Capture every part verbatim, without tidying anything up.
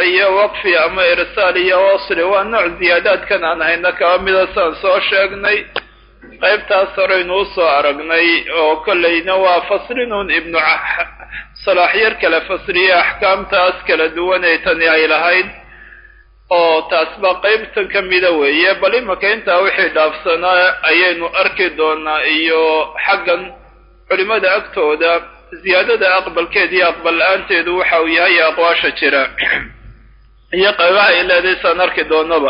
iyo waqfi ama irsaal iyo wasli waa nooc ziyaadaadkan aan hayna kaba mida saan soo sheegnay qaybtaas horeynu usoo aragnay oo kollayna waa faslinuun ibnu salaax yar kala fasriye axkaamtaas kala duwan ay tani ay lahayd oo taasba qaybtan ka mida weeye bal imaka intaa wixii dhaafsanaa ayaynu arki doonaa iyo xaggan culimada agtooda ziyaadada aqbalkeed iyo aqbal la-aanteedu waxa uu yahay aqwaasha jira iyo qaybaha ay leedahay saan arki doonaba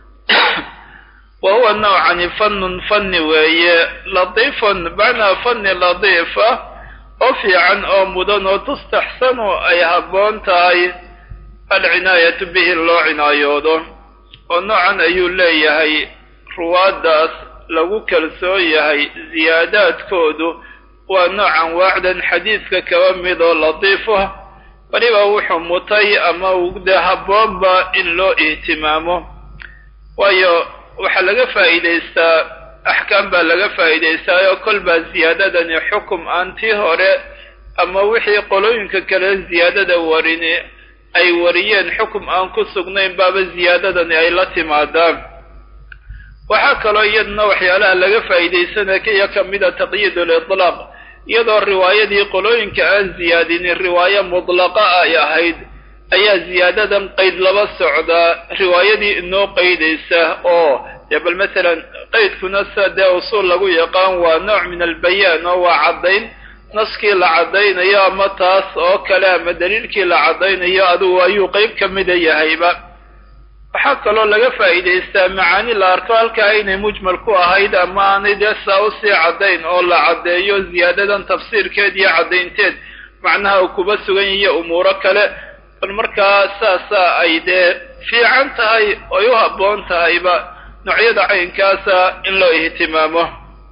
wa huwa nawcani fannun fanni weeye latiifun macnaa fanni latiifa oo fiican oo mudan oo tustaxsanu ay habboon tahay alcinaayatu bihi loo cinaayoodo oo noocan ayuu leeyahay ruwaaddaas lagu kalsoon yahay ziyaadaadkoodu waa noocan waacdan xadiidka kaba mid oo latiifa waliba wuxuu mutay ama ugda habboonba in loo ihtimaamo waayo waxaa laga faa'iidaystaa axkaam baa laga faa'iidaystaa oo kolbaa ziyaadadani xukum aan tii hore ama wixii qolooyinka kale ziyaadada warini ay wariyeen xukum aan ku sugnayn baaba ziyaadadani ay la timaadaan waxaa kaloo iyadna waxyaalaha laga faa'iidaysanaya ka mida taqyiid al-itlaaq iyadoo riwaayadii qolooyinka aan ziyaadinin riwaayo mudlaqa ay ahayd ayaa ziyaadadan qayd laba socdaa riwaayadii inoo qaydaysa oo dee bal masalan qaydkuna sa dee usuul lagu yaqaan waa nooc min albayaan oo waa caddayn naskii la caddaynayo ama taas oo kale ama daliilkii la caddaynayo adugu ayuu qayb ka mida yahayba waxaa kaloo laga faa'iidaystaa macaani la arko halkaa inay mujmal ku ahayd ama aanay dee saa usii caddayn oo la caddeeyo ziyaadadan tafsiirkeed iyo caddaynteed macnaha uu kuba sugan iyo umuuro kale bal markaa saasaa ay dee fiican tahay oy u habboon tahayba noocyada caynkaasa in loo ihtimaamo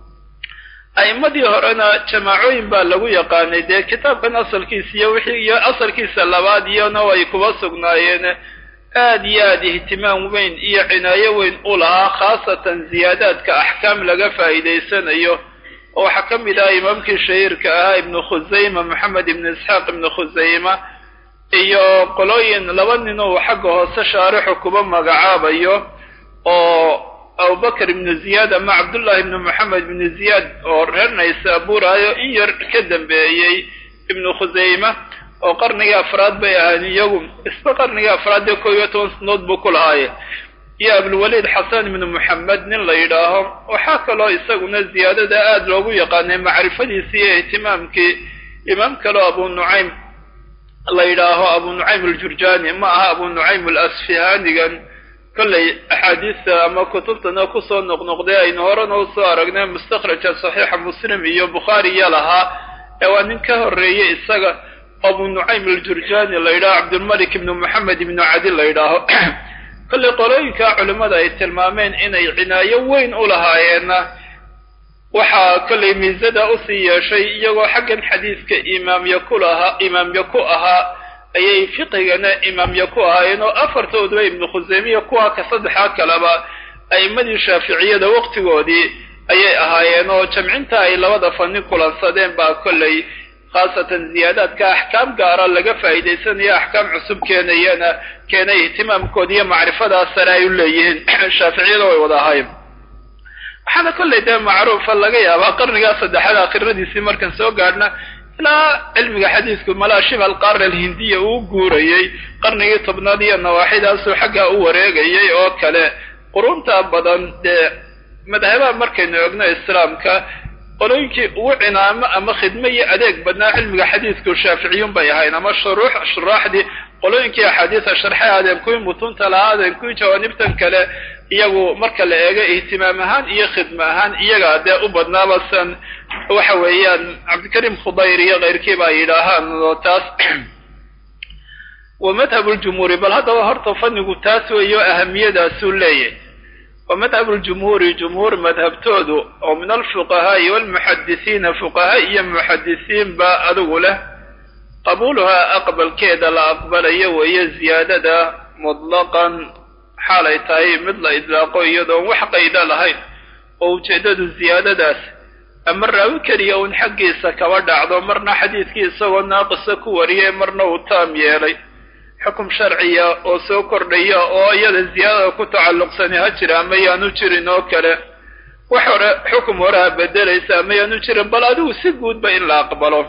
a'immadii horena jamaacooyin baa lagu yaqaanay dee kitaabkan asalkiisa iyo wixii iyo asalkiisa labaad iyona way kuba sugnaayeen aad iyo aad ihtimaam weyn iyo cinaayo weyn u lahaa khaasatan ziyaadaadka axkaam laga faa'iidaysanayo oo waxaa ka mid ah imaamkii shahiirka ahaa ibnu khusayma maxamed ibnu isxaaq ibnu khusayma iyo qolooyin laba nin oo xagga hoose shaarixu kuba magacaabayo oo abubakr ibnu ziyaad ama cabdullahi ibnu maxamed ibnu ziyaad oo reer naysaabuurayo in yar ka dambeeyey ibnu khusayma oo qarnigii afraad bay ahaan iyagu isba qarnigii afraad ee koob iyo toban sanood buu ku lahaaye iyo abulwaliid xasan ibnu moxamed nin la yidhaaho waxaa kaloo isaguna ziyaadada aada loogu yaqaanay macrifadiisii iyo ihtimaamkii imaam kaleo abu nucaym la yidhaaho abu nucaym aljurjani ma aha abu nucaym alasfihaanigan kollay axaadiista ama kutubtana kusoo noqnoqday aynu horena usoo aragnay mustakhraja saxiixa muslim iyo bukhaariya lahaa ee waa nin ka horreeyey isaga abu nucaym aljurjani la yidhaho cabdulmalik ibnu moxamed ibnu cadi la yidhaaho kollay qolooyinka culimmada ay tilmaameen inay cinaayo weyn u lahaayeenna waxaa kollay miisada usii yeeshay iyagoo xaggan xadiidka imaamya ku lahaa imaamya ku ahaa ayay fiqigana imaamya ku ahaayeen oo afartooduba ibnu khusaymiya kuwa ka saddexaa kaleba a'immadii shaaficiyada waqtigoodii ayay ahaayeen oo jamcinta ay labada fanni kulansadeen baa kollay khaasatan ziyaadaadka axkaam gaara laga faa'iidaysanayo axkaam cusub keenayana keenay ihtimaamkooda iyo macrifadaas sare ay u leeyihiin shaaficiyada way wada ahaayeen waxaana kollay dee macruufa laga yaabaa qarnigaa saddexaad aakhiradiisii markaan soo gaadhna ilaa cilmiga xadiisku malaa shibha alqaarna alhindiya uu guurayey qarnigii tobnaad iyo nawaaxidaasuu xaggaa u wareegayay oo kale qurunta badan dee madhabaha markaynu ogno islaamka qolooyinkii ugu cinaamo ama khidmo iyo adeeg badnaa cilmiga xadiisku shaaficiyuun bay ahayn ama shuruux shuraaxdii qolooyinkii axaadiisa sharxay aadeen kuwii mutunta lahaadeen kuwii jawaanibtan kale iyagu marka la eego ihtimaam ahaan iyo khidmo ahaan iyagaa dee u badnaaba san waxa weeyaan cabdikariim khudayr iyo keyrkii baa yidhaahaan oo taas wa madhabu ljumhuuri bal haddaba horta fannigu taas weeyo ahamiyadaasuu leeyahay wa madhabu ljumhuuri jumhuur madhabtoodu oo min alfuqahaa'i waalmuxadisiina fuqahaa iyo muxadisiin baa adigu leh qabuuluhaa aqbalkeeda la aqbalayo weeye ziyaadada mutlaqan xaalay tahay mid la idlaaqo iyadoon wax qayda lahayn oo ujeeddadu ziyaadadaas ama raawi keliya uun xaggiisa kaba dhacdo marna xadiidkii isagoo naaqisa ku wariyay marna uu taam yeelay xukum sharciya oo soo kordhaya oo iyada ziyaadada ku tacalluqsani ha jira ama yaanu jirin oo kale wax hore xukum horeha bedelaysa ama yaanu jirin bal adigu si guudba in la aqbalo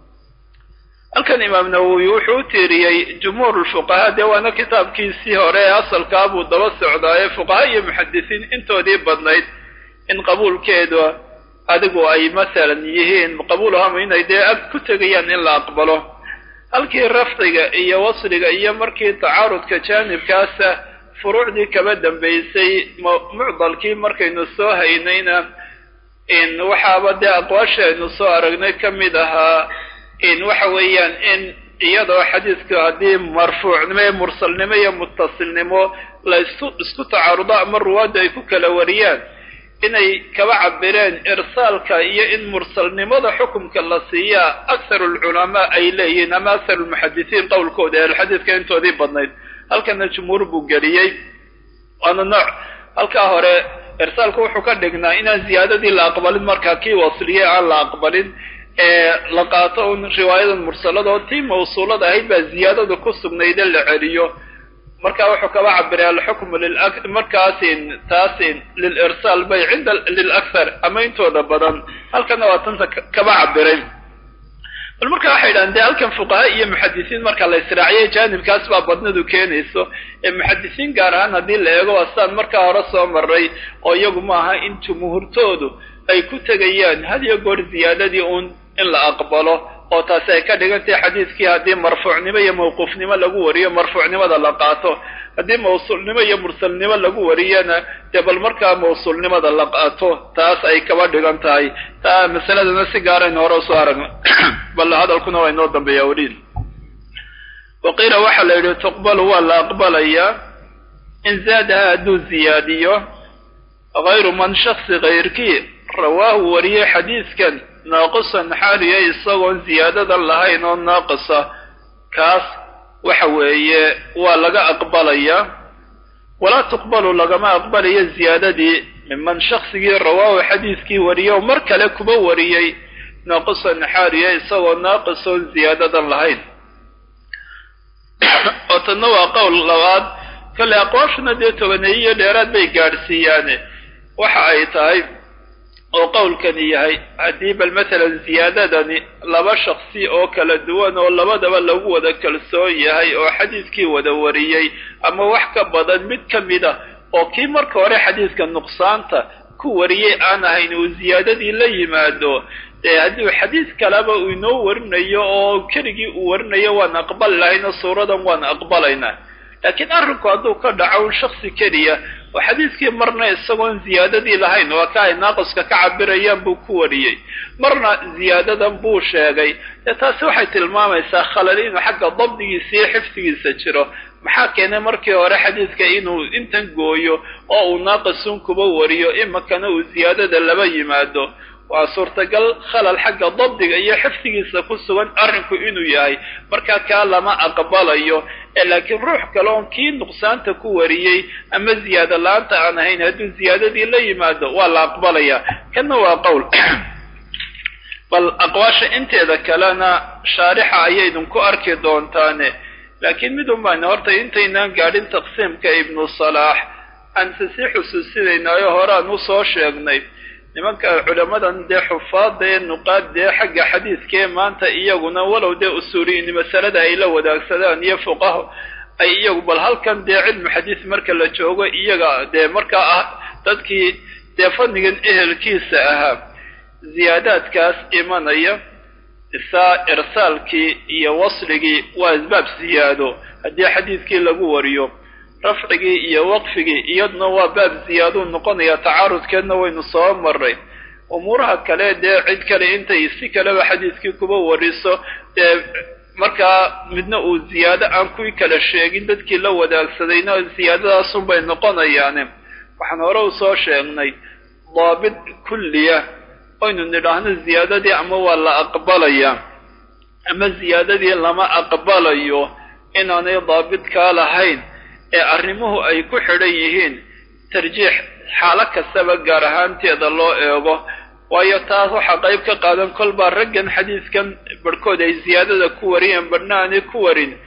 halkan imaam nawowi wuxuu u tiiriyey jumhuur ulfuqahaa dee waana kitaabkiisii hore ee asalkaa buu daba socdaaye fuqaha iyo muxadisiin intoodii badnayd in qabuulkeedu adigu ay masalan yihiin qabuulahama inay dee ag ku tegayaan in la aqbalo halkii rafdiga iyo wasliga iyo markii tacaarudka jaanibkaasa furuucdii kaba dambaysay mucdalkii markaynu soo haynayna in waxaaba dee aqwaasha aynu soo aragnay ka mid ahaa in waxa weeyaan in iyadoo xadiidku haddii marfuucnimo iyo mursalnimo iyo mutasilnimo la isku isku tacaarudo ama ruwaadda ay ku kala wariyaan inay kaba cabireen irsaalka iyo in mursalnimada xukumka la siiyaa akharu alculamaa ay leeyihiin ama akharu almuxadisiin qowlkooda ee alxadiidka intoodii badnayd halkana jumhuur buu geliyey waana nooc halkaa hore irsaalku wuxuu ka dhignaa inaan ziyaadadii la aqbalin markaa kii wasliyey aan la aqbalin ee la qaato un riwaayadan mursalada oo tii mawsuulada ahayd baa ziyaadada ku sugnayde la celiyo markaa wuxuu kaba cabiray alxukmu markaasin taasin lilirsaal bay cinda lilakhar ama intooda badan halkana waa tanta kaba cabiray bal marka waxay yidhahan dee halkan fuqaha iyo muxadisiin marka la israaciyay jaanibkaas baa badnadu keenayso ee muxadisiin gaar ahaan haddii la eego waa sidaan markaa hore soo maray oo iyagu maaha in jumhuurtoodu ay ku tegayaan had iyo goor ziyaadadii uun in la aqbalo oo taasi ay ka dhigantahay xadiidkii haddii marfuucnimo iyo mawquufnimo lagu wariyo marfuucnimada la qaato haddii mawsuulnimo iyo mursalnimo lagu wariyana dee bal markaa mawsuulnimada la qaato taas ay kaba dhigan tahay taa masaladana si gaaraynu hore usoo aragno bal hadalkuna waa inoo dambeeya weliid waqiila waxaa la yidhi tuqbalu waa la aqbalayaa in zaadaha hadduu ziyaadiyo hayru man shaksi kayrkii rawaahu wariyey xadiidkan naaqisan xaaliya isagoon ziyaadadan lahayn oo naaqisa kaas waxa weeye waa laga aqbalayaa walaa tuqbalu lagama aqbalayo ziyaadadii miman shaksigii rawaahu xadiidkii wariyey oo mar kale kuba wariyey naaqisan xaaliya isagoo naaqisoon ziyaadadan lahayn oo tanna waa qowl labaad kale aqwaashuna dee tobaneeyiyo dheeraad bay gaadhsiiyaane waxa ay tahay oo qowlkani yahay haddii bal masalan ziyaadadani laba shaksi oo kala duwan oo labadaba lagu wada kalsoon yahay oo xadiidkii wada wariyey ama wax ka badan mid ka mid a oo kii marka hore xadiidka nuqsaanta ku wariyey aan ahayn uu ziyaadadii la yimaado dee haddii xadiid kaleba uu inoo warinayo oo keligii uu warinayo waan aqbali lahayna suuradan waan aqbalaynaa laakiin arrinku hadduu ka dhaco un shaksi keliya oo xadiidkii marna isagoon ziyaadadii lahayn waa ka ay naaqiska ka cabirayaan buu ku wariyey marna ziyaadadan buu sheegay dee taasi waxay tilmaamaysaa khalal inuu xagga dabdigiisa iyo xifdigiisa jiro maxaa keenay markii hore xadiidka inuu intan gooyo oo uu naaqisun kuba wariyo imakana uu ziyaadada laba yimaado waa suurtagal khalal xagga dabdiga iyo xifdigiisa ku sugan arrinku inuu yahay markaa kaa lama aqbalayo ee laakiin ruux kale oon kii nuqsaanta ku wariyey ama ziyaado la-aanta aan ahayn hadduu ziyaadadii la yimaado waa la aqbalayaa kana waa qowl bal aqwaasha inteeda kalena shaarixa ayaydun ku arki doontaane laakiin midun baana horta intaynaan gaadhin taqsiimka ibnu salaax aanse sii xusuusinaynaayo hore aan usoo sheegnay nimanka culamadan dee xufaadda ee nuqaad dee xagga xadiidkee maanta iyaguna walow dee usuuliyiin masalada ay la wadaagsadaan iyo fuqaho ay iyagu bal halkan dee cilmu xadiis marka la joogo iyaga dee markaa ah dadkii dee fannigan ehelkiisa ahaa ziyaadaadkaas imanaya isaa irsaalkii iyo wasligii waa asbaab ziyaado haddii xadiidkii lagu wariyo rafcigii iyo waqfigii iyaduna waa baab ziyaaduu noqonaya tacaarudkeedna waynu soo maray umuuraha kale dee cid kale intay si kaleba xadiidkii kuba wariso dee markaa midna uu ziyaado aan kuwii kala sheegin dadkii la wadaagsadayna ziyaadadaasun bay noqonayaane waxaan hore u soo sheegnay daabit kulliya oynu nidhaahno ziyaadadii ama waa la aqbalayaa ama ziyaadadii lama aqbalayo inaanay daabit kaa lahayn ee arrimuhu ay ku xidhan yihiin tarjiix xaalo kastaba gaar ahaanteeda loo eego waayo taas waxaa qayb ka qaadan kolbaa raggan xadiidkan barhkood ay ziyaadada ku wariyeen barhna aanay ku warin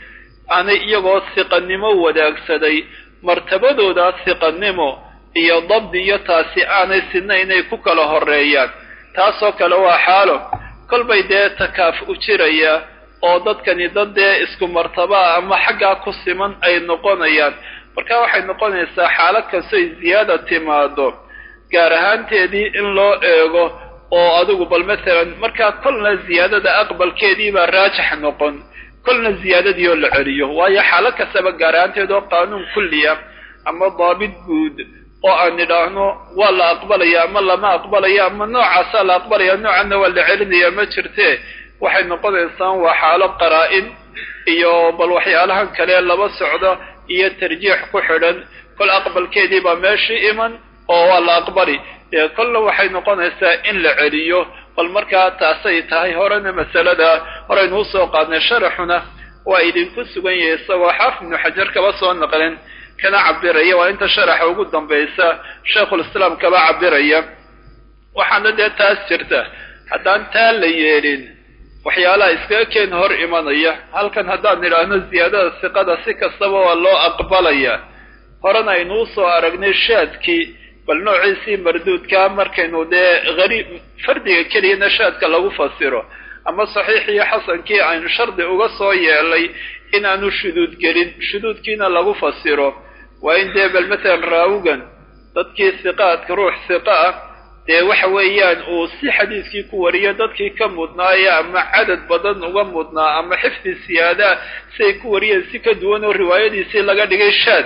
aanay iyagoo siqannimo wadaagsaday martabadooda siqannimo iyo dabdi iyo taasi aanay sidna inay ku kala horeeyaan taasoo kale waa xaalo kolbay dee takaaf u jiraya oo dadkani dad dee isku martabaa ama xaggaa ku siman ay noqonayaan marka waxay noqonaysaa xaalad kastoy ziyaada timaado gaar ahaanteedii in loo eego oo adigu bal maalan markaa kolna ziyaadada aqbalkeedii baa raajix noqon kolna ziyaadadii oo la celiyo waayo xaalad kastaba gaar ahaanteed oo qaanuun kulliya ama daabit guud oo aan nidhaahno waa la aqbalaya ama lama aqbalaya ama noocaasaa la aqbalaya noocanna waa la celinaya ma jirte waxay noqonaysaa waa xaalo qaraa-in iyo bal waxyaalahan kale laba socda iyo tarjiix ku xidhan kol aqbalkeedii baa meeshii iman oo waa la aqbali dee kolna waxay noqonaysaa in la celiyo bal markaa taasay tahay horena masalada horeynuu soo qaadnay sharaxuna waa idinku sugan yahay isagoo xaafid ibnu xajar kaba soo naqlin kana cabiraya waa inta sharaxa ugu dambaysa shaykhulislaam kaba cabiraya waxaana dee taas jirta haddaan taa la yeelin waxyaalaha iskaga keen hor imanaya halkan haddaan nidhaahno ziyaadada siqada si kastaba waa loo aqbalaya horena aynuu soo aragnay shaadkii bal noociisii marduudkaa markaynu dee hariib fardiga keliyana shaadka lagu fasiro ama saxiix iyo xasankii aynu shardi uga soo yeelay inaanu shuduud gelin shuduudkiina lagu fasiro waa in dee bal matalan raawigan dadkii siqaadka ruux siqa ah dee waxa weeyaan uu si xadiiskii ku wariyo dadkii ka mudnaaya ama cadad badan uga mudnaa ama xifdi siyaadaa siay ku wariyeen si ka duwan oo riwaayadiisii laga dhigay shaad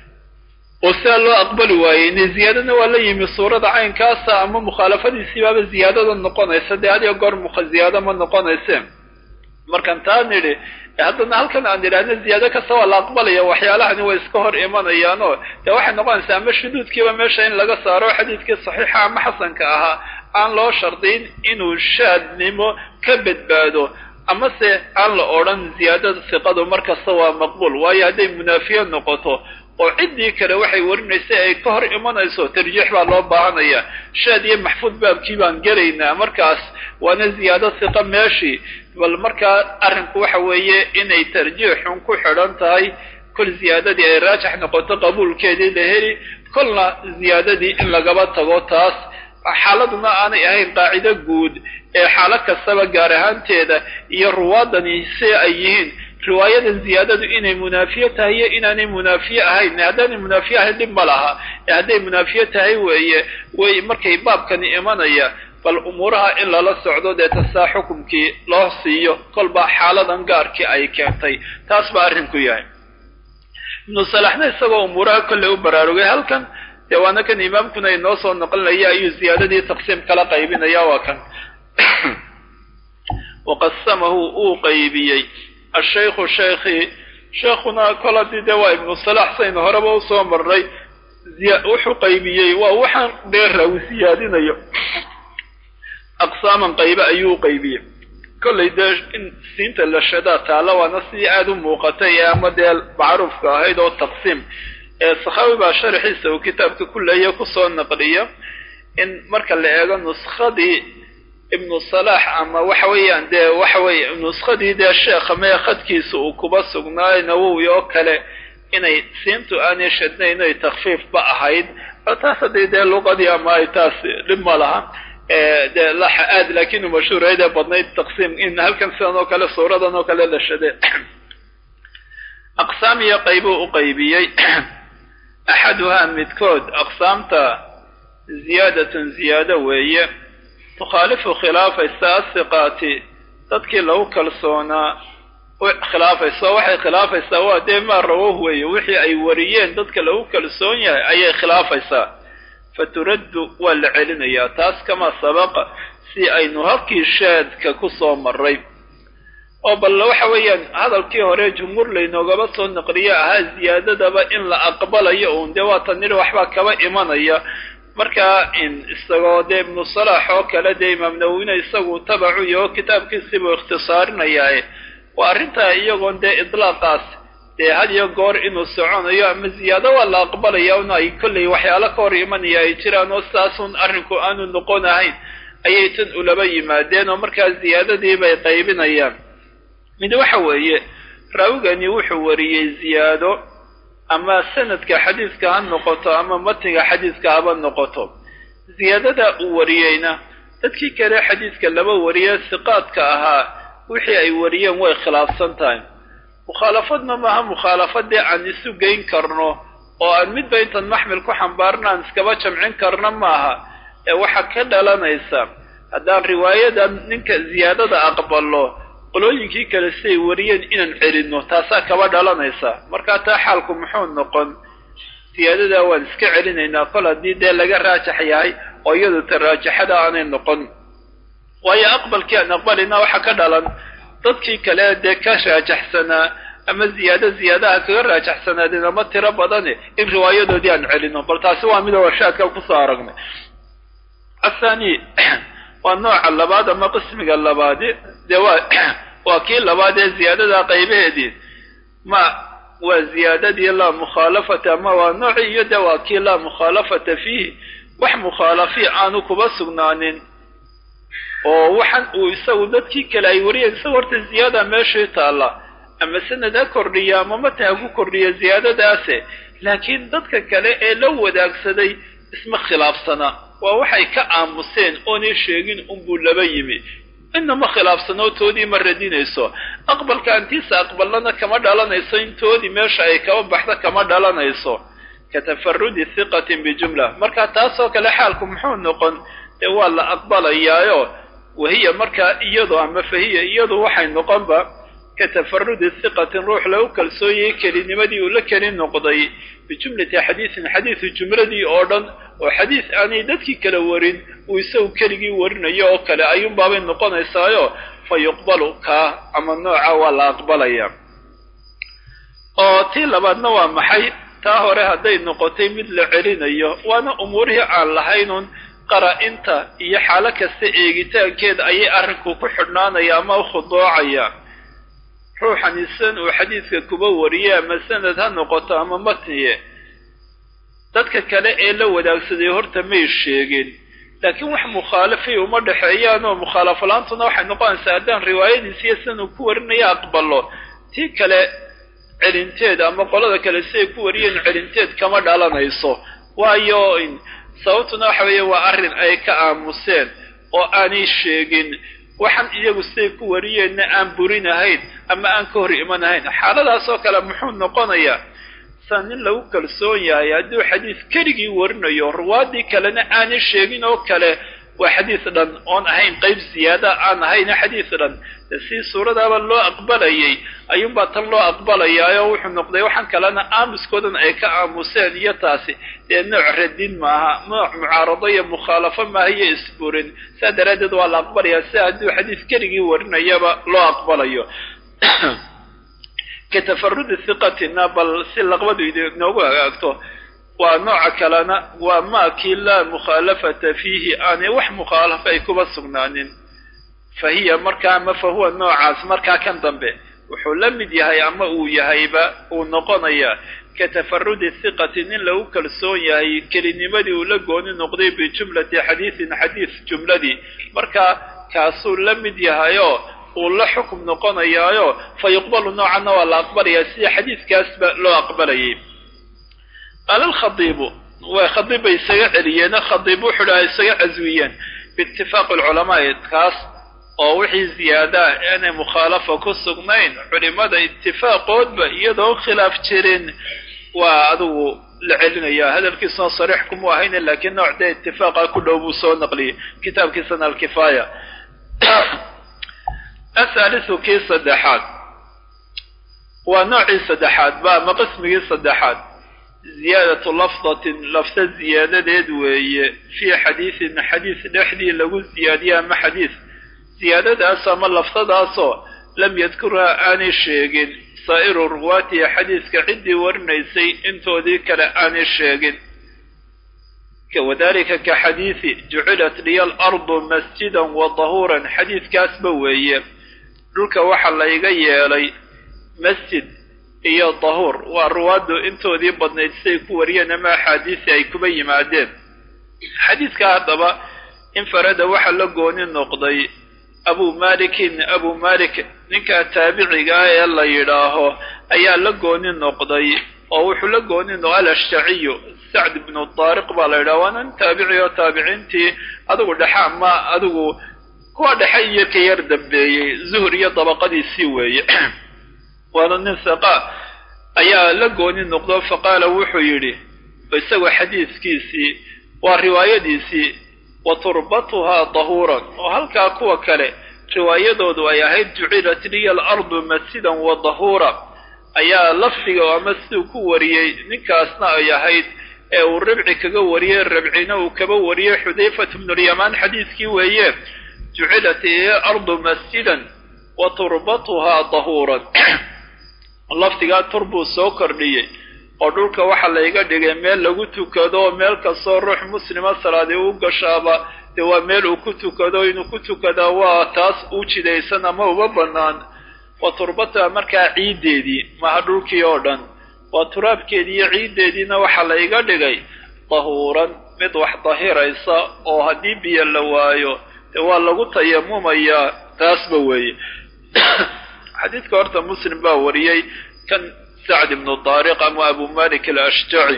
oo sidaa loo aqbali waayey ine ziyaadana waa la yimi suurada caynkaasa ama mukhaalafadiisii baaba ziyaadada noqonaysa dee adiga goor muka ziyaado ma noqonayse markan taa nidhi haddana halkan aan idhaahno ziyaado kasta waa la aqbalaya waxyaalahani way iska hor imanayaanoo dee waxay noqonaysaa ama shuduudkiiba meesha in laga saaro xadiidkii saxiixa ama xasanka ahaa aan loo shardiyn inuu shaadnimo ka badbaado amase aan la odhan ziyaadada siqadu markasta waa maqbuul waayo hadday munaafiye noqoto oo ciddii kale waxay warinaysay ay ka hor imanayso tarjiix baa loo baahanaya shaad iyo maxfuud baabkii baan gelaynaa markaas waana ziyaado siqa meeshii bal markaa arrinku waxa weeye inay tarjiixun ku xidhan tahay kol ziyaadadii ay raajix noqoto qabuulkeedii la heli kolna ziyaadadii in lagaba tago taas xaaladuna aanay ahayn qaacido guud ee xaalad kastaba gaar ahaanteeda iyo ruwaadani si ay yihiin riwaayadan ziyaadadu inay munaafiye tahay iyo inaanay munaafiye ahayn haddaanay munaafiye ahayn dhib ma laha ee hadday munaafiye tahay weeye way markay baabkani imanaya bal umuuraha in lala socdo dee tasaa xukumkii loo siiyo kolba xaaladan gaarkii ay keentay taas baa arrinku yahay ibnu salaxna isagoo umuuraha kolley u baraarugay halkan dee waana kan imaamkuna inoo soo noqonaya ayuu ziyaadadii taqsiim kala qaybinaya waa kan waqasamahu uu qaybiyey ashaykhu shaykhi sheikhuna kol haddii dee waa ibnu salax saynu horeba usoo marnay wuxuu qaybiyey waa waxaan dheera uu siyaadinayo aqsaaman qaybe ayuu qaybiyey kollay dee in siinta la shadaa taala waana sidii aada u muuqatay ee ama dee macruufka ahayd oo taqsiim ee sakhawi baa sharaxiisa uu kitaabka ku leeya kusoo naqliya in marka la eego nuskadii ibnu salax ama waxa weeyaan dee waxa weeye nuskadii dee sheekha mee khadkiisa uu kuba sugnaayo nawowi oo kale inay siintu aanay shadnayn ay takfiifba ahayd taas haddii dee luqadii ama ay taas dhib ma laha dee laxa aad laakiin mashhuurayda badnayd taqsiim in halkan sidan oo kale suuradan oo kale la shadee aqsaam iyo qaybuu u qaybiyey axaduhaa midkood aqsaamta ziyaadatun ziyaado weeye tukhaalifu khilaafaysa asiqaati dadkii lagu kalsoonaa khilaafayso waxay khilaafaysaa waa dee maa rawoh weeye wixii ay wariyeen dadka lagu kalsoon yahay ayay khilaafaysaa faturaddu waa la celinayaa taas kama sabaqa si aynu halkii shaadka ku soo maray oo bal waxa weeyaan hadalkii hore jumhuur laynoogaba soo naqliye ahaa ziyaadadaba in la aqbalayo uun dee waatan nidhi waxbaa kaba imanaya markaa in isagoo dee ibnu salax oo kale dee imaam nawowina isagu tabacu iyo kitaabkiisibuu ikhtisaarinayaae waa arrintaa iyagoon dee idlaaqaas dee had iyo goor inuu soconayo ama ziyaado waa la aqbalaya un ay kollay waxyaalo ka hor imanaya ay jiraan oo sidaasun arrinku aanu noqon ahayn ayay tan ulaba yimaadeen oo markaa ziyaadadii bay qaybinayaan mid waxa weeye raawigani wuxuu wariyey ziyaado ama sanadka xadiiska ha noqoto ama matniga xadiiska haba noqoto ziyaadada uu wariyeyna dadkii kale xadiiska laba wariye siqaadka ahaa wixii ay wariyeen way khilaafsan tahay mukhaalafadna maaha mukhaalafadii aan isu geyn karno oo aan midba intaan maxmil ku xambaarna aan iskaba jamcin karna maaha ee waxa ka dhalanaysa haddaan riwaayada ninka ziyaadada aqbalo qolooyinkii kale say wariyeen inaan celino taasaa kaba dhalanaysa marka taa xaalku muxuu noqon ziyaadada waan iska celinaynaa kol haddii dee laga raajax yahay oo iyadu taraajaxada aanay noqon waayo aqbalkii aan aqbalina waxa ka dhalan dadkii kale dee ka raajaxsanaa ama ziyaado ziyaadaha kaga raajaxsanaadeen ama tiro badane in riwaayadoodii aan celino bal taasi waa mid warshaadka kusoo aragnay athani waa nooca labaad ama qismiga labaadi dee waa waa kii labaad ee ziyaadada qaybaheedii ma waa ziyaadadii laa mukhaalafata ama waa nooci iyo dee waa kii laa mukhaalafata fiihi wax mukhaalafi aanu kuba sugnaanin oo waxan uu isagu dadkii kale ay wariyeen isaga horta ziyaada meeshii taalla ama sanad ha kordhiya ama matan ha ku kordhiya ziyaadadaase laakiin dadka kale ee la wadaagsaday isma khilaafsana waa waxay ka aamuseen oonay sheegin unbuu laba yimi inama khilaafsanootoodii ma radinayso aqbalka antiisa aqbalana kama dhalanayso intoodii meesha ay kaba baxda kama dhalanayso katafarudi thiqatin bijumla marka taasoo kale xaalku muxuu noqon ee waa la aqbalayaayo wahiya markaa iyadu ama fahiya iyadu waxay noqonba katafarudi thiqatin ruux lagu kalsooyay kelinimadii uu la keli noqday bijumlati xadiisin xadiisu jumladii oo dhan oo xadiis aanay dadkii kala warin uu isagu keligii warinayo oo kale ayuunbaabay noqonaysaayo fa yuqbalu kaa ama nooca waa la aqbalaya oo tii labaadna waa maxay taa hore hadday noqotay mid la celinayo waana umuurihii aan lahaynun qara-inta iyo xaalo kasta eegitaankeeda ayay arrinku ku xidhnaanaya ama u khuduucaya ruuxan isan uu xadiiska kuba wariye ama sanad ha noqoto ama matniye dadka kale ee la wadaagsaday horta may sheegin laakiin wax mukhaalafay uma dhaxeeyaan oo mukhaalafalaantuna waxay noqonaysaa haddaan riwaayadiisa iyo san uu ku warinaya aqbalo tii kale celinteeda ama qolada kale si ay ku wariyeen celinteed kama dhalanayso waayo sababtuna waxa weeye waa arrin ay ka aamuseen oo aanay sheegin waxaan iyagu siday ku wariyeenna aan burinahayn ama aan ka hor imanahayn xaaladaas oo kale muxuu noqonayaa san nin lagu kalsoon yahay hadduu xadiis keligii warinayo ruwaadii kalena aanay sheegin oo kale waa xadiis dhan oon ahayn qayb ziyaada aan ahayn xadiis dhan si suuradaaba loo aqbalayay ayuunbaa tan loo aqbalayaayo wuxuu noqday waxaan kalena aamuskoodan ay ka aamuseen iyo taasi dee nooc radin maaha nooc mucaarado iyo mukhaalafo maaha iyo isburin saa daraaddeed waa la aqbalayaa si hadduu xadiis keligii warinayaba loo aqbalayo katafarudi thiqatina bal si laqbadu inoogu hagaagto waa nooca kalena waa maakii laa mukhaalafata fiihi aanay wax mukhaalafa ay kuba sugnaanin fahiya markaa ama fahuwa noocaas markaa kan dambe wuxuu la mid yahay ama uu yahayba uu noqonayaa katafarudi thiqati nin lagu kalsoon yahay kelinimadii uu la gooni noqday bijumlati xadiisin xadiis jumladii markaa kaasuu la mid yahayoo uu la xukum noqonayaayo fa yuqbalu noocanna waa la aqbalayaa sida xadiiskaasba loo aqbalayay qaala alkhadiibu waa khadiib bay isaga celiyeen khadiib wuxuu dhaha isaga caswiyeen biitifaaqi alculamaai kaas oo wixii ziyaadaa aanay mukhaalafa ku sugnayn culimada itifaaqoodba iyadoo khilaaf jirin waa adigu la celinayaa hadalkiisuna sariix kuma ahayne laakiin nooc dee itifaaqa ku dhow buu soo naqliyey kitaabkiisana alkifaaya athalisu kii saddexaad waa noocii saddexaad ba ama qismigii saddexaad ziyaadatu lafdatin lafta ziyaadadeed weeye fii xadiisin xadiis dhexdii lagu ziyaadiye ama xadiis ziyaadadaas ama laftadaasoo lam yadkurhaa aanay sheegin saa'iru ruwaatihi xadiiska ciddii warinaysay intoodii kale aanay sheegin wadalika ka xadiisi jucilat liya alardu masjidan wa dahuuran xadiiskaasba weeye dhulka waxa layga yeelay masjid iyo dahuur waa ruwaaddu intoodii badnayd siday ku wariyeen ama axaadiisi ay kuba yimaadeen xadiiska haddaba infarada waxa la gooni noqday abu malikin abu malik ninka taabiciga ee la yidhaaho ayaa la gooni noqday oo wuxuu la gooni noqday al-ashjaciyo sacd ibn taariq baa la yidhaha waana taabici oo taabiciintii adigu dhexa ama adigu kuwa dhexa iyo ka yar dambeeyey zuhri iyo dabaqadiisii weeye waana nin saqa ayaa la gooni noqdo faqaala wuxuu yidhi isagoo xadiiskiisii waa riwaayadiisii wa turbatuhaa tahuuran oo halkaa kuwa kale riwaayadoodu ay ahayd jucilat liya alardu masjidan wa dahuura ayaa lafdiga ama siduu ku wariyey ninkaasna ay ahayd ee uu ribci kaga wariyey rabcina uu kaba wariyey xudayfat ibnu lyamaan xadiiskii weeye jucilat liya alardu masjidan wa turbatuhaa tahuuran lafdigaa turbuu soo kordhiyey oo dhulka waxa layga dhigay meel lagu tukado meel kastoo ruux muslima salaadi u gashaaba dee waa meel uu ku tukado inuu ku tukadaa waa taas u jidaysan ama uba bannaan waa turbata markaa ciiddeedii maha dhulkii oo dhan waa turaabkeedii iyo ciiddeediina waxa layga dhigay dahuuran mid wax dahiraysa oo haddii biyo la waayo dee waa lagu tayamumayaa taasba weeye xadiidka horta muslim baa wariyey kan sacd ibnu taariq ama abu malik al-ashjaci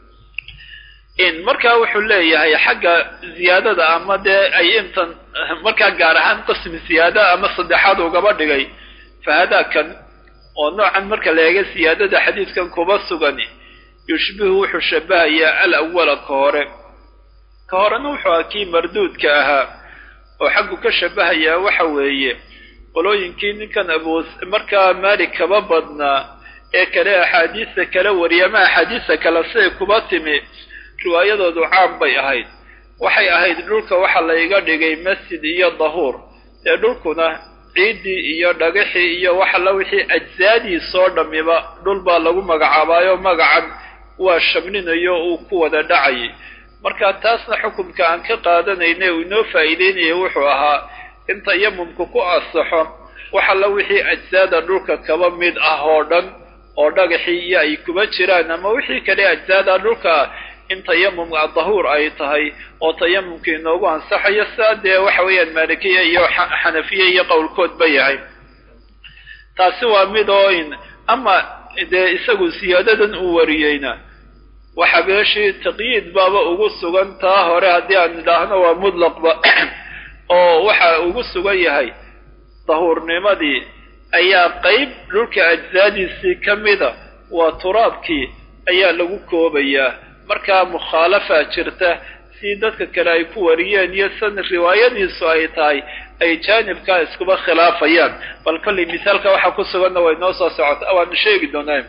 in markaa wuxuu leeyahay xagga ziyaadada ama dee ay intan markaa gaar ahaan qismi siyaada ama saddexaad ugaba dhigay fahadaa kan oo noocan marka la eega siyaadada xadiidkan kuba sugani yushbihu wuxuu shabahayaa alawala ka hore ka horena wuxuu ahaa kii marduudka ahaa oo xaggu ka shabahayaa waxa weeye qolooyinkii ninkan abu markaa maalik kaba badnaa ee kale axaadiista kala wariya ama axaadiista kale siday kuba timi riwaayadoodu caam bay ahayd waxay ahayd dhulka waxa layga dhigay masjid iyo dahuur ee dhulkuna ciiddii iyo dhagaxii iyo waxa la wixii ajsaadii soo dhamiba dhul baa lagu magacaabayo magacan waa shamlinayo uu ku wada dhacayay marka taasna xukunka aan ka qaadanayna uu inoo faa'iideynaya wuxuu ahaa in tayamumku ku asaxo waxa la wixii ajsaada dhulka kaba mid ah oo dhan oo dhagaxii iyo ay kuba jiraan ama wixii kale ajsaada dhulka in tayamum dahuur ay tahay oo tayamumkii inoogu ansaxayo saadee waxa weeyaan maalikiya iyo xanafiya iyo qowlkood ba yahay taasi waa mid oo in ama dee isagu siyaadadan uu wariyeyna waxa beeshii taqyiid baaba ugu sugan taa hore haddii aan idhaahno waa mudlaqba oo waxa ugu sugan yahay dahuurnimadii ayaa qayb dhulka ajsaadiisii ka mida waa turaabkii ayaa lagu koobayaa markaa mukhaalafa jirta si dadka kale ay ku wariyeen iyo san riwaayadiisu ay tahay ay jaanibkaa iskuba khilaafayaan bal kollay misaalka waxa ku suganna way noo soo socota waanu sheegi doonaa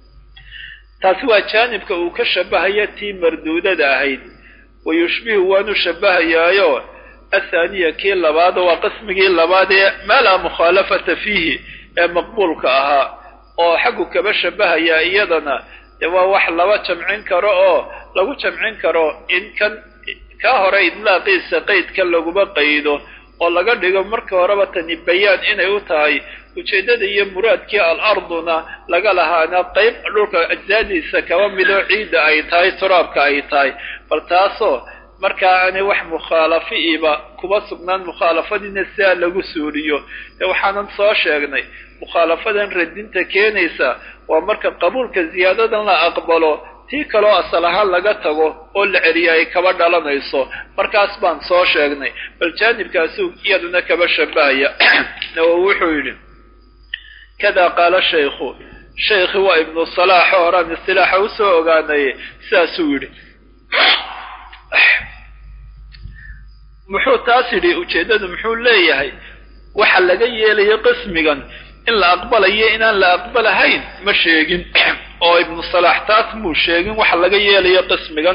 taasi waa jaanibka uu ka shabahaya tii marduudada ahayd wayushbihu waanu shabahayaayo الثانية كي لباد وقسمه لباد ما لا مخالفة فيه مقبول كأها أو حقه كبشبه يا إيضنا يوا وح لو جمعين كرو لو جمعين كرو إن كان كهريد لا قيس قيد كان لو بقيده والله قد يقول مركب ربطني بيان إنه يتاي وشدد يمراد كي الأرضنا لقالها أنا طيب لوك أجزادي سكوان ملو عيد أي تاي تراب كأي تاي فالتاسو marka aanay wax mukhaalafi iba kuba sugnaan mukhaalafadina si lagu suuriyo ee waxaan soo sheegnay mukhaalafadan radinta keenaysa waa marka qabuulka ziyaadadan la aqbalo tii kale asal ahaan laga tago oo la celiyay kaba dhalanayso markaas baan soo sheegnay bal jaanibkaas iyaduna kaba shabahaya nawo wuxuu yiri kada qala shaykhu shaykh wa ibn salah oran istilaah u soo ogaanay saasuu yiri muxuu taasiri ujeedadu muxuu leeyahay waxa laga yeelay qismigan in la aqbalayo inaan la aqbalahayn ma sheegin oo ibn salah taas muu sheegin waxa laga yeelay qismigan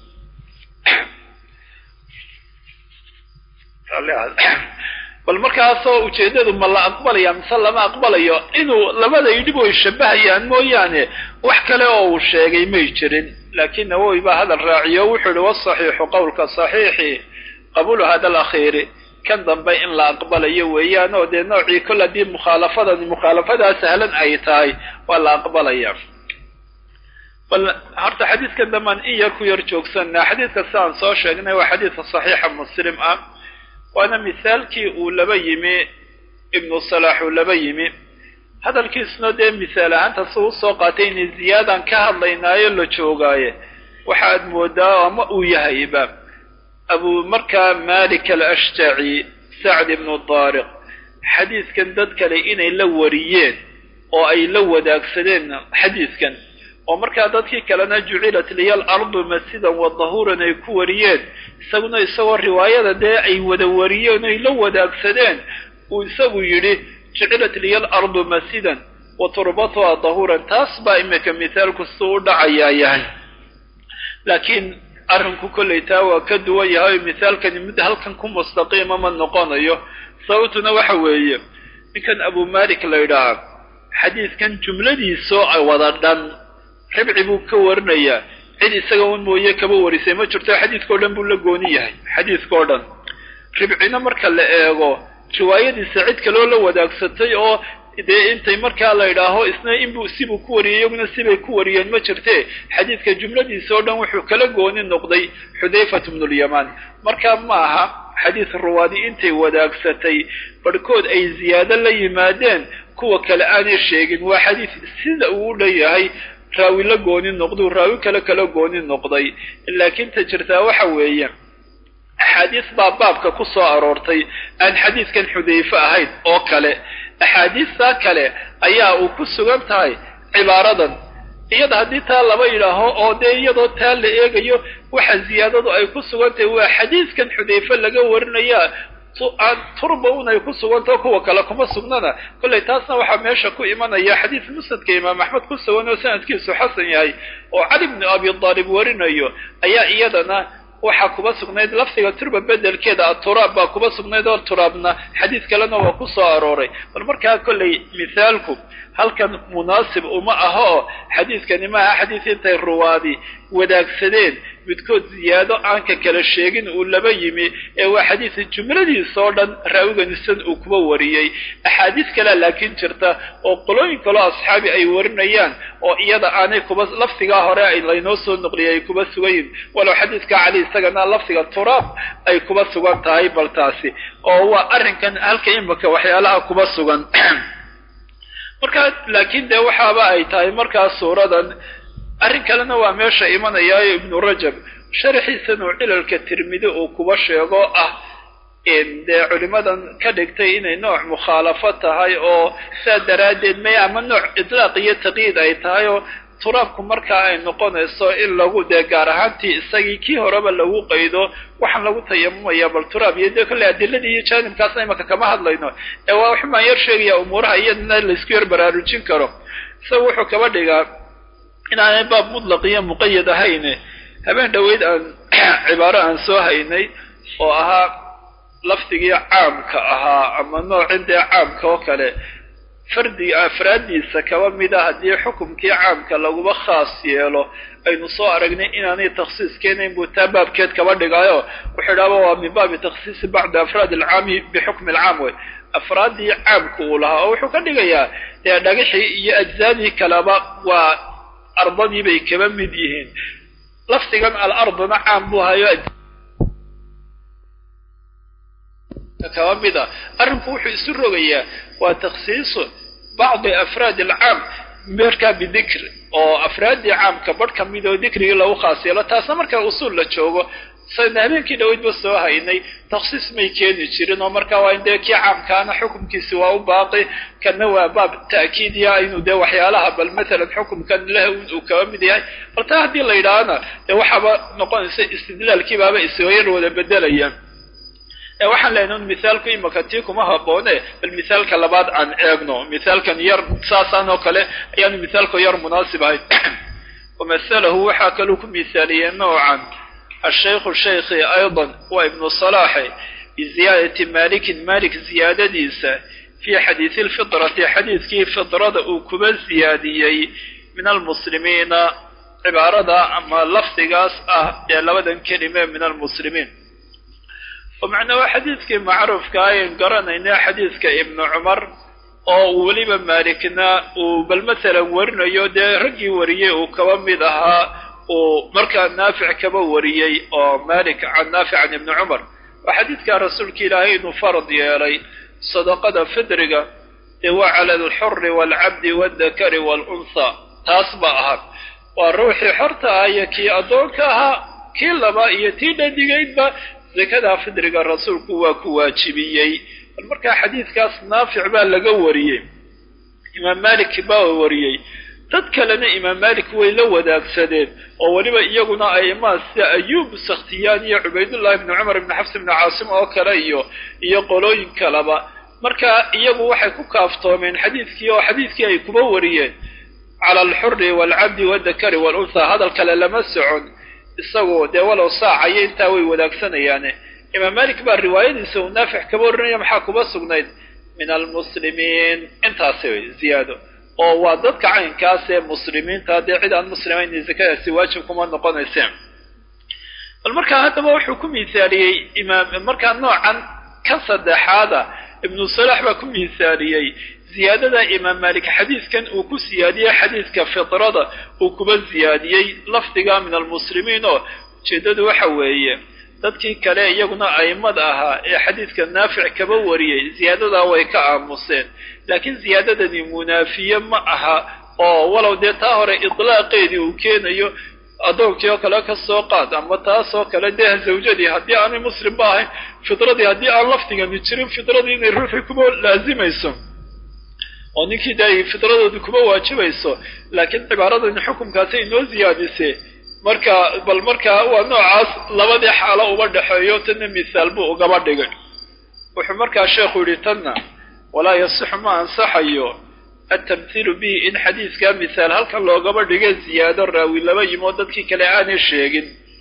bal markaas oo ujeedadu ma la aqbalayo mise lama aqbalayo inuu labada yidhibo shabaayaan mooyaane wax kale oo uu sheegay ma jirin laakiin oo iba hadal raaciyo wuxuu wasaxiixu qowlka saxiixi قبول هذا الأخير كان ضمبي إن لا أقبل يويا نو دي نوعي كل دي مخالفة دي مخالفة سهلا أي تاي ولا أقبل يا بل هرت حديث كان دمان إياكو يرجوك سنة حديث كسان صوشة وحديث صحيح مسلم أم waana misaalkii uu laba yimi ibnu salaax uu laba yimi hadalkiisuna dee misaal ahaanta si u soo qaatay inay ziyaadan ka hadlaynaayo la joogaaye waxaad moodaa ama uu yahayba abu markaa malik alashjaci sacd ibnu daariq xadiiskan dad kale inay la wariyeen oo ay la wadaagsadeen xadiiskan oo markaa dadkii kalena jucilat liya alardu masjidan wa dahuuran ay ku wariyeen isaguna isagoo riwaayada dee ay wada wariyeen ay la wadaagsadeen uu isagu yidhi jucilat liya alardu masjidan wa turbatuha dahuuran taas baa imika mithaalku si u dhacayaa yahay laakiin arrinku kollay taa waa ka duwan yahay mithaalkani mid halkan ku mustaqiima ma noqonayo sababtuna waxa weeye ninkan abu malik la yidhaaha xadiiskan jumladiisoo wada dhan ribci buu ka warinayaa cid isaga un mooye kaba warisay ma jirto xadiiskao dhan buu la gooni yahay xadiiskao dhan ribcina marka la eego riwaayadiisa cid kaloo la wadaagsatay oo dee intay markaa la yidhaaho isna inbuu sibuu ku wariyey iyaguna sibay ku wariyeen ma jirtee xadiidka jumladiisa oo dhan wuxuu kala gooni noqday xudayfat bnulyamaan markaa ma aha xadiis ruwaadi intay wadaagsatay barhkood ay ziyaado la yimaadeen kuwa kale aanay sheegin waa xadiis sida uu u leeyahay raawi la gooni noqduu raawi kale kala gooni noqday laakiin ta jirtaa waxa weeye axaadiis baa baabka ku soo aroortay aan xadiiskan xudayfe ahayn oo kale axaadiistaa kale ayaa uu ku sugan tahay cibaaradan iyada haddii taa laba yidhaaho oo dee iyadoo taa la eegayo waxa ziyaadadu ay ku sugan tahay waa xadiiskan xudayfe laga warinayaa aan turba un ay ku sugantaho kuwa kale kuma sugnana kollay taasna waxaa meesha ku imanaya xadiis musnadka imaam axmed ku sugan oo sanadkiisu xasan yahay oo cali bni abi daalib warinayo ayaa iyadana waxaa kuba sugnayd lafdiga turba bedelkeeda aturaab baa kuba sugnayd oo turaabna xadiis kalena waa ku soo arooray bal markaa kollay mithaalku halkan munaasib uma aha oo xadiiskani maaha xadiis intay ruwaadi wadaagsadeen midkood ziyaado aan ka kala sheegin uu laba yimi ee waa xadiis jumladiisa oo dhan raawiganisan uu kuba wariyey axaadiis kale laakiin jirta oo qolooyin kaloo asxaabi ay warinayaan oo iyada aanay kuba lafdigaa hore ay laynoo soo noqliyay ay kuba sugayin walow xadiiska cali isagana lafdiga turaab ay kuba sugan tahay bal taasi oo waa arrinkan halka imika waxyaalaha kuba sugan markaa laakiin dee waxaaba ay tahay markaa suuradan arrin kalena waa meesha imanayaayo ibnu rajab sharaxiisan uu cilalka tirmidi uu kuba sheego ah dee culimadan ka dhigtay inay nooc mukhaalafo tahay oo saa daraaddeed may ama nooc itlaaq iyo taqyiid ay tahay oo turaabku markaa ay noqonayso in lagu dee gaar ahaantii isagii kii horeba lagu qaydo waxaan lagu tayamumaya bal turaab iyo dee kolley adiladii iyo jaanibkaasna imaka kama hadlayno ee waa waxumaan yar sheegayaa umuuraha iyadana laysku yar baraarujin karo isaga wuxuu kaba dhigaa inaanay baab mutlaq iyo muqayad ahayne habeen dhoweyd aan cibaaro aan soo haynay oo ahaa lafdigii caamka ahaa ama noocin dee caamka oo kale fardiga afraaddiisa kaba mida haddii xukumkii caamka laguba khaas yeelo aynu soo aragnay inaanay takhsiis keenayn buu taa baabkeed kaba dhigaayo wuxuu idhaaba waa min baabi takhsiisi bacdi afraad alcaami bixukmi alcaam wey afraaddii caamka uu lahaa oo wuxuu ka dhigayaa dee dhagaxii iyo ajzaadii kaleba waa ardadii bay kaba mid yihiin lafdigan alarduna caam buu hayo kaba mida arrinku wuxuu isu rogayaa waa takhsiisu bacdi afraad alcaam markaa bidikr oo afraaddii caamka badh ka mid oo dikrigii lagu khaas yeelo taasna markaa usuul la joogo sayna habeenkii dhaweydba soo haynay takhsiis may keeni jirin oo markaa waa in dee kii caamkaana xukumkiisi waa u baaqi kana waa baab ta'kiidiya inuu dee waxyaalaha bal maalan xukumkan leh uu kaba mid yahay bal taa haddii la yidhaahana dee waxaaba noqonaysa istidlaalkii baaba iswayar wada bedelayaan waxaan leenahay mithaalku imaka tii kuma haboone bal mithaalka labaad aan eegno mithaalkan yar saasaan oo kale ayaanu mithaalka yar munaasib ahayd wamasalahu waxaa kaluu ku mithaaliyey noocan الشيخ الشيخ أيضا وابن صلاح بزيادة مالك مالك زيادة ديسة في حديث الفطرة حديث كيف فطرة أكب الزيادية من المسلمين عبارة أما لفظ قاس أه لابد كلمة من المسلمين ومعنى حديث كي معروف كاين قرن إنه حديث كابن عمر أو وليما مالكنا وبالمثل ورنا يودي رجي وريه وكوامدها ومركا نافع كما وريي أو مالك عن نافع عن ابن عمر وحديث كان رسولك إلهي فرض يالي صدقة فدرقة وعلى الحر والعبد والذكر والأنثى تصبعها والروح حرتها يكي أدوكها كلا ما يتينا دقيت زكاة فدرقة الرسول كوا كواجبيي المركة حديث كاس نافع بان لقوريي إمام مالك باوريي تذكرنا إمام مالك ويلو ذاك سديد ولما يقولنا أيما أيوب السختياني عبيد الله بن عمر بن حفص بن عاصم أو كلايو يقولون كلابا مركا يقول واحد كافتو من حديث كي وحديث كي يكبوريه على الحر والعبد والذكر والأنثى هذا الكلام لما سعون السوء ده ولو ساعة ينتوي وذاك سنة يعني إمام مالك بقى الرواية يسوي نافع كبورنا يمحاكوا بس من المسلمين انت سوي زيادة oo waa dadka caynkaas ee muslimiinta hadii cid aan muslimiin zakada si waajib kuma noqonaysa bal marka hadaba wuxuu ku miisaaliyay imaam marka noocan ka saddexaada ibn Salah ba ku miisaaliyay ziyadada imaam Malik xadiiskan uu ku siyaadiyay xadiiska fitrada uu ku siyaadiyay lafdiga min almuslimiin oo jeedadu waxa weeye dadkii kale iyaguna aymad ahaa ee xadiiska naafic kaba wariyay ziyadada way ka aamuseen laakiin ziyadadani munaafiye ma aha oo walow de taa hore idlaaqeedii uu keenayo adoonkii oo kale ka soo qaad ama taas oo kale de zawjadii hadii aan muslim baahay fitradii hadii aan laftiga jirin fitradii inay ruuxi kuma laazimayso oo ninkii day fitradoodu kuma waajibayso laakiin cibaaradan xukunkaasi inoo ziyaadisay marka bal marka waa noocaas labadii xaalo uba dhaxeeyo tan misaal buu uga dhigay wuxuu marka sheekhu yiri tanna ولا يصح ما أنصحيه التمثيل به إن حديث كان مثال هل كان لو قبل دقى زيادة الراوي لما يمودد كي كالعاني الشيقين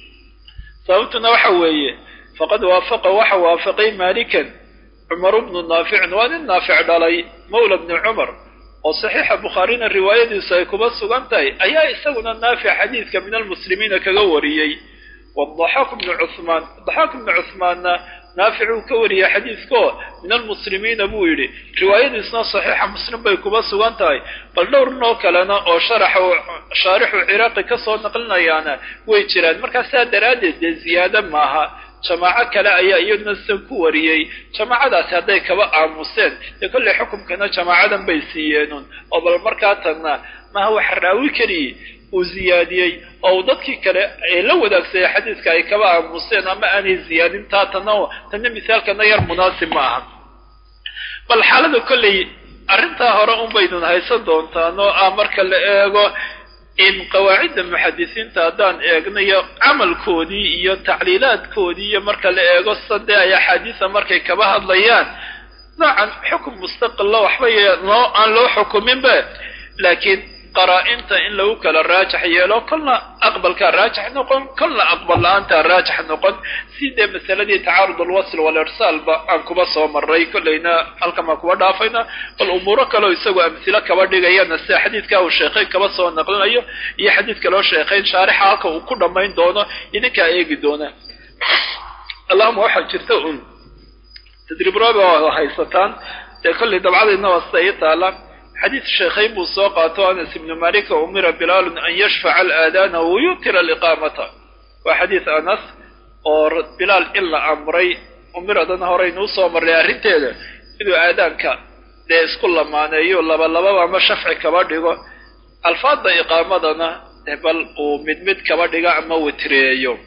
صوتنا وحوية فقد وافق وحوافقي مالكا عمر بن النافع وان النافع دالي مولى بن عمر وصحيح بخارين الرواية دي سيكوبا سوغانتاي أيا يساونا النافع حديث من المسلمين كغوريي والضحاك بن عثمان الضحاك بن عثمان نافع كوري حديثكو من المسلمين أبو يري رواية إسنا صحيحة مسلم بيكوبا سوانتاي بل دور نوكا لنا أو شرح شارح عراقي كسو نقلنا يانا ويجران مركا سادرادي دي زيادة معها جماعة كلا أيا أيضا السنكوريي جماعة دا سادي كوا آموسين لكل حكم كنا جماعة بيسيينون أو بالمركاتنا ما هو حراوي كري وزيادي أو ضدك كلا لو ذاك سي حديث كاي كبا مسلم أما أني زيادين تاتنو تنم مثال كنا ير مناسب معها بل حالة كل أرنتها هرأم بيدون هاي صدون تانو آمر كلا إيغو إن قواعد المحدثين تادان إيغنية عمل كودي إيو تعليلات كودي يمر كلا إيغو الصدى يا حديثة مركي كباها الليان نعم حكم مستقل الله وحبيا أن لو حكمين به لكن قرائنت إن لو كلا الراجح يلو كلنا أقبل كالراجح نقول كلنا أقبل أنت الراجح نقول سيدة مثلا دي تعارض الوصل والإرسال بأنكو بس ومرأي كلنا ألقما كودا فينا والأمور كلو يسوي أمثلة كوادي غيان السي حديث كاو الشيخين كبس ونقلنا أيه إيه حديث كلو الشيخين شارح هاكا وكل ما يندونا إنك أيقي دونا اللهم وحد جرتون تدريب رابع وحيصتان كل دبعاد إنه السيد تعالى حديث الشيخين بوسوقة أنس بن مالك أمر بلال أن يشفع الآذان ويوتر الإقامة وحديث أنس بلال إلا أمري أمر أدن هورين وصوم الريارتين إذا آذانك ليس كل ما نيو لبا لبا وما شفع كباديغو الفاظ إقامتنا بل ومدمد كباديغا أما وتريو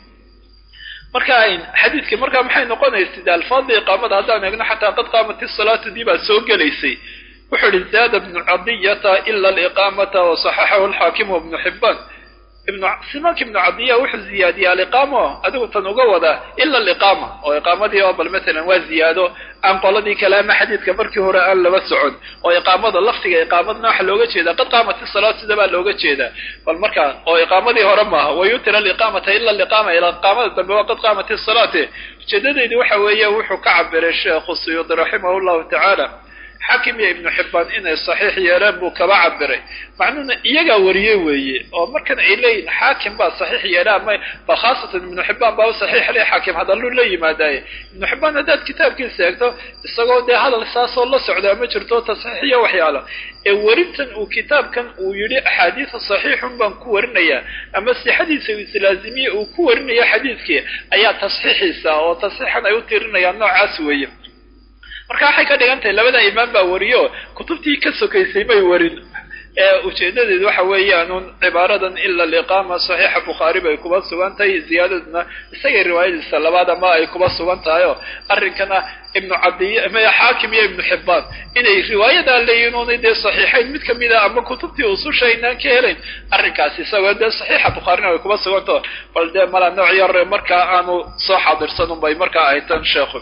marka xadiidka marka maxay noqonaysaa sidaal fadhi iqaamada hadaan eegno xataa qad qaamat as-salaatu diba soo galeysay wuxuu zaad ibn adiyata illa al-iqamata wa sahahahu al-hakim ibn hibban ibn simak ibn adiya wuxuu ziyadiya al-iqama adigu tan uga wada illa al-iqama oo iqamadii oo bal mesela waa ziyado aan qoladii kalaama xadiidka markii hore aan laba socon oo iqaamada laftiga iqaamadna waxa looga jeedaa qad qaamat as-salaatu diba looga jeedaa bal marka oo iqaamadii hore ma wa yutira al-iqamata illa al-iqama ila iqamada dambe waa qad qaamat as-salaatu jeedadeedu waxa weeye wuxuu ka cabiray sheekh Suyuudi rahimahullahu ta'ala xaakim iyo ibnu xibbaan inay saxiix yeeleen buu kaba cabiray macnuuna iyagaa wariyey weeye oo markan ay leeyihin xaakim baa saxiix yeela ama bal khaasatan ibnu xibbaan baa u saxiix le xaakim hadalluu la yimaadaaye ibnu xibbaan haddaad kitaabkiisa eegto isagoo dee hadal saasoo la socdaa ma jirto tasxiixiyo waxyaalo ee werintan uu kitaabkan uu yidhi axaadiisa saxiixun baan ku warinayaa ama sixadiisa islaazimiye uu ku warinaya xadiidkii ayaa tasxiixiisa oo tasxiixan ay u tirinayaan noocaas weeye marka waxay ka dhigan tahay labada imaam baa wariyo kutubtii ka sokaysay may warin ee ujeedadeedu waxa weeyaan un cibaaradan ila liqaama saxiixa bukhaari bay kuba sugan tahay ziyaadadna isagay riwaayadiisa labaad ama ay kuba sugan tahay oo arrinkana ibnu cadiy ama xaakim iyo ibnu xibbaan inay riwaayadaa leeyihiin oonay dee saxiixayn mid kamid a ama kutubtii ususha aynaan ka helayn arrinkaasi isagoo dee saxiixa bukhaarina way kuba sugantaho bal dee mala nooc yar markaa aanu soo xaadirsan un bay markaa ahay tan sheekhu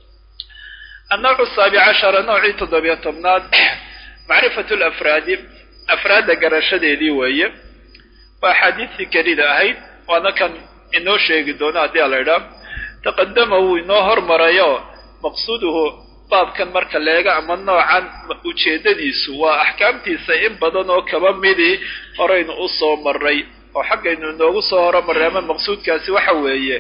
النوع السابع عشر نوع تضبية طبناد معرفة الأفراد أفراد قرشدي وهي وحديث كريدة هيد وأنا كان إنه شيء دونا دي الإعلام تقدمه إنه مريو مقصوده باب كان مركا ليغا أما نوعا وشيددي سوا أحكامتي سيئن بدنو كمان ميدي فرين أصو مري وحقا إنه إنه أصو مري من مقصود كاسي وحوية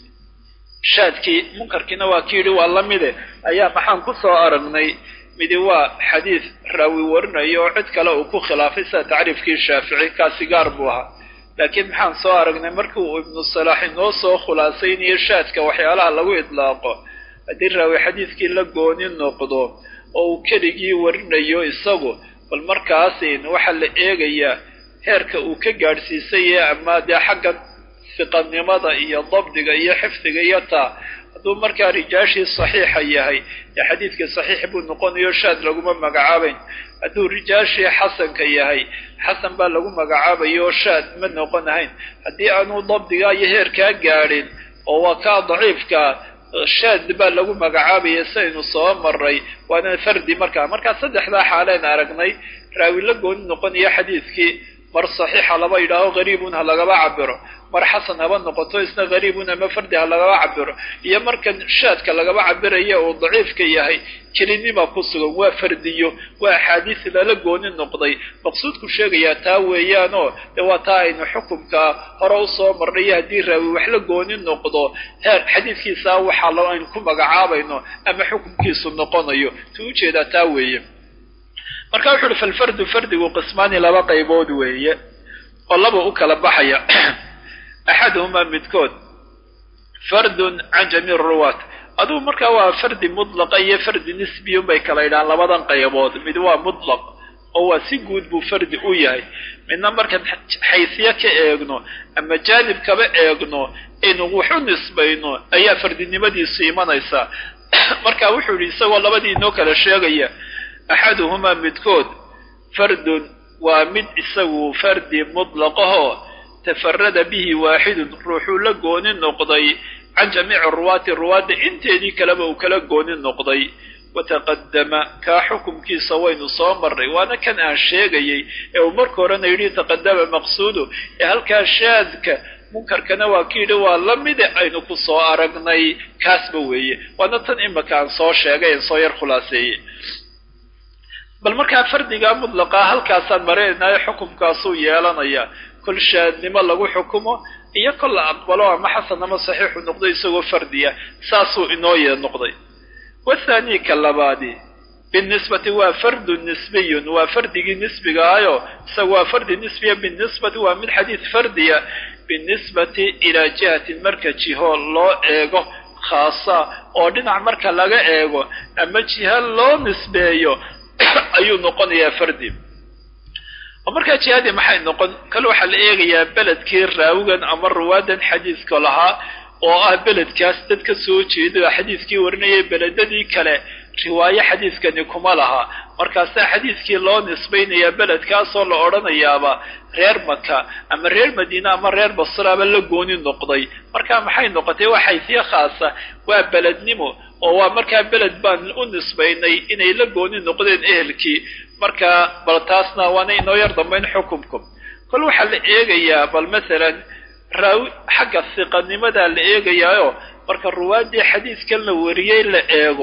shaadkii munkarkiina waa ki yidhi waa la mide ayaa maxaan ku soo aragnay midi waa xadiid raawi warinayo oo cid kale uu ku khilaafay sida tacriifkii shaafici kaasi gaar buu ahaa laakiin maxaan soo aragnay markii uu ibnu salaax inoo soo khulaasaynayo shaadka waxyaalaha lagu idlaaqo haddii raawi xadiidkii la gooni noqdo oo uu keligii warinayo isagu bal markaasin waxaa la eegayaa heerka uu ka gaadhsiisay ama dee xaggan ثقنمada iyo dabdiga iyo xifdiga iyo taa haduu markaa rijaashii saxiixa yahay ee xadiidka saxiix buu noqonayo shaad laguma magacaabayn haduu rijaashii xasanka yahay xasan baa lagu magacaabayo shaad ma noqonahayn haddii aanu dabdiga iyo heerkaa gaadhin oo waa kaa daciifka shaad baa lagu magacaabaya saynu soo maray waana fardi markaa markaa saddexdaa xaaleen aragnay raawi la gooni noqonayo xadiidkii mar saxiixa laba yidhaaho gariibun ha lagaba cabiro mar xasan haba noqoto isna gariibun ama fardi ha lagaba cabiro iyo markan shaadka lagaba cabiraya oo daciifka yahay kelinima ku sugan waa fardiyo waa axaadiis lala gooni noqday maqsuudku sheegayaa taa weeyaanoo dee waa taa aynu xukumka hore u soo marnay haddii raawi wax la gooni noqdo heer xadiidkiisa waxaa lo aynu ku magacaabayno ama xukumkiisu noqonayo tu ujeedaa taa weeye marka wuxuu yidhi falfardu fardigu qismaani laba qaybood weeye oo laba u kala baxaya axaduhumaa midkood fardun can jamiic ruwaat aduu markaa waa fardi mudlaqa iyo fardi nisbiya bay kala yidhahaan labadan qaybood mid waa mudlaq oo waa si guud buu fardi u yahay midna markaan xaysiye ka eegno ama jaanib kaba eegno aynu wax u nisbayno ayaa fardinimadiisu imanaysaa marka wuxuu yidhi isagoo labadii inoo kala sheegaya axaduhumaa midkood fardun waa mid isagu fardi mutlaqahoo tafarada bihi waaxidun ruuxuu la gooni noqday can jamiici ruwaati ruwaadda inteedii kaleba uu kala gooni noqday wataqadama kaa xukumkiisa waynu soo marray waana kan aan sheegayay ee uu marka horena yidhi taqadama maqsuudu ee halkaa shaadka munkarkana waa ki yidhi waa la mide aynu ku soo aragnay kaasba weeye waana tan imaka aan soo sheegay aan soo yar khulaaseeyey bal markaa fardigaa mudlaqaa halkaasaan maraynayo xukumkaasuu yeelanaya kol shaadnimo lagu xukumo iyo kol la aqbalo ama xasan ama saxiixu noqdo isagoo fardiya saasuu inoo yee noqday wathaani ka labaadi binisbati waa fardu nisbiyun waa fardigii nisbigaayo isaga waa fardi nisbiya binisbati waa mid xadiid fardiya binisbati ilaa jihatin marka jiho loo eego khaasa oo dhinac marka laga eego ama jiha loo nisbeeyo ayuu noqonayaa fardi oo markaa jihadii maxay noqon kale waxaa la eegayaa beledkii raawigan ama ruwaadan xadiidka lahaa oo ah beledkaas dad ka soo jeeda xadiidkii warinayay beledadii kale riwaayo xadiidkani kuma laha markaasaa xadiidkii loo nisbaynayaa beledkaasoo la odhanayaaba reer maka ama reer madiina ama reer basraaba la gooni noqday markaa maxay noqotay waa xaysiye khaasa waa belednimo oo waa markaa beled baan u nisbaynay inay la gooni noqdeen ehelkii markaa bal taasna waana inoo yar dambayn xukumkum kol waxaa la eegayaa bal masalan raawi xagga siqanimadaa la eegayaayo marka ruwaaddii xadiidkan la wariyey la eego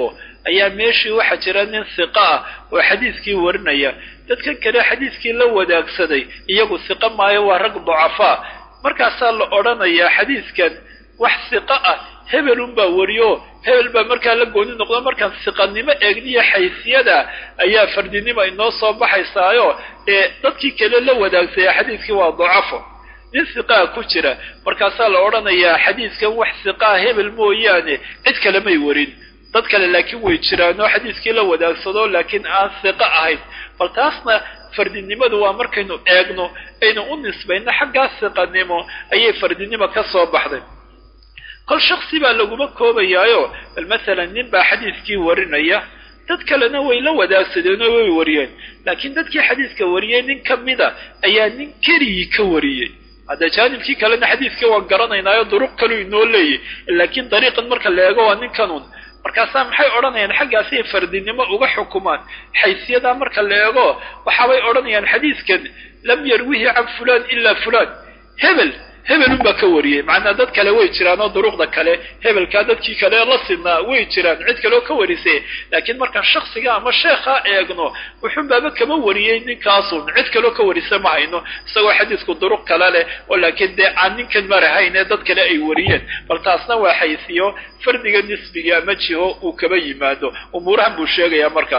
ayaa meeshii waxa jira nin siqa ah oo xadiiskii warinaya dadkan kale xadiiskii la wadaagsaday iyagu siqa maayo waa rag ducafa markaasaa la odhanayaa xadiiskan wax siqa ah hebel unbaa wariyo hebel baa markaa la gooni noqdo markaan siqanimo eegniyo xaysiyada ayaa fardinimo inoo soo baxaysaayo ee dadkii kale la wadaagsayaa xadiiskii waa ducafo nin siqaa ku jira markaasaa la odhanayaa xadiiskan wax siqaa hebel mooyaane cid kale may warin dad kale laakiin way jiraan oo xadiiskii la wadaagsado laakiin aan siqa ahayn bal taasna fardinimadu waa markaynu eegno aynu u nisbayno xaggaa siqanimo ayay fardinimo ka soo baxday kol shaksi baa laguma koobayaayo bal masalan nin baa xadiiskii warinaya dad kalena way la wadaagsadeen oo way wariyeen laakiin dadkii xadiiska wariyey nin ka mida ayaa nin keligii ka wariyey hadda jaanibkii kalena xadiiskii waan garanaynaayo duruq kaluu inoo leeyay laakiin dariiqan marka la eego waa ninkanun markaasaa maxay odhanayaan xaggaasay fardinimo uga xukumaan xaysiyadaa marka la eego waxaabay odhanayaan xadiiskan lam yarwihi can fulaan ilaa fulaan hebel hebelun baa ka wariyey macnaa dad kale way jiraan oo duruqda kale hebelkaa dadkii kale la sidnaa way jiraan cid kaleoo ka warisay laakiin markaan shaksiga ama sheekhaa eegno wuxuun baaba kama wariyey ninkaasun cid kaleoo ka warisa ma hayno isagoo xadiisku duruq kale leh oo laakiin dee aan ninkan marahayn ee dad kale ay wariyeen bal taasna waa xaysiyo fardiga nisbiga ama jiho uu kaba yimaado umuurahan buu sheegayaa markaa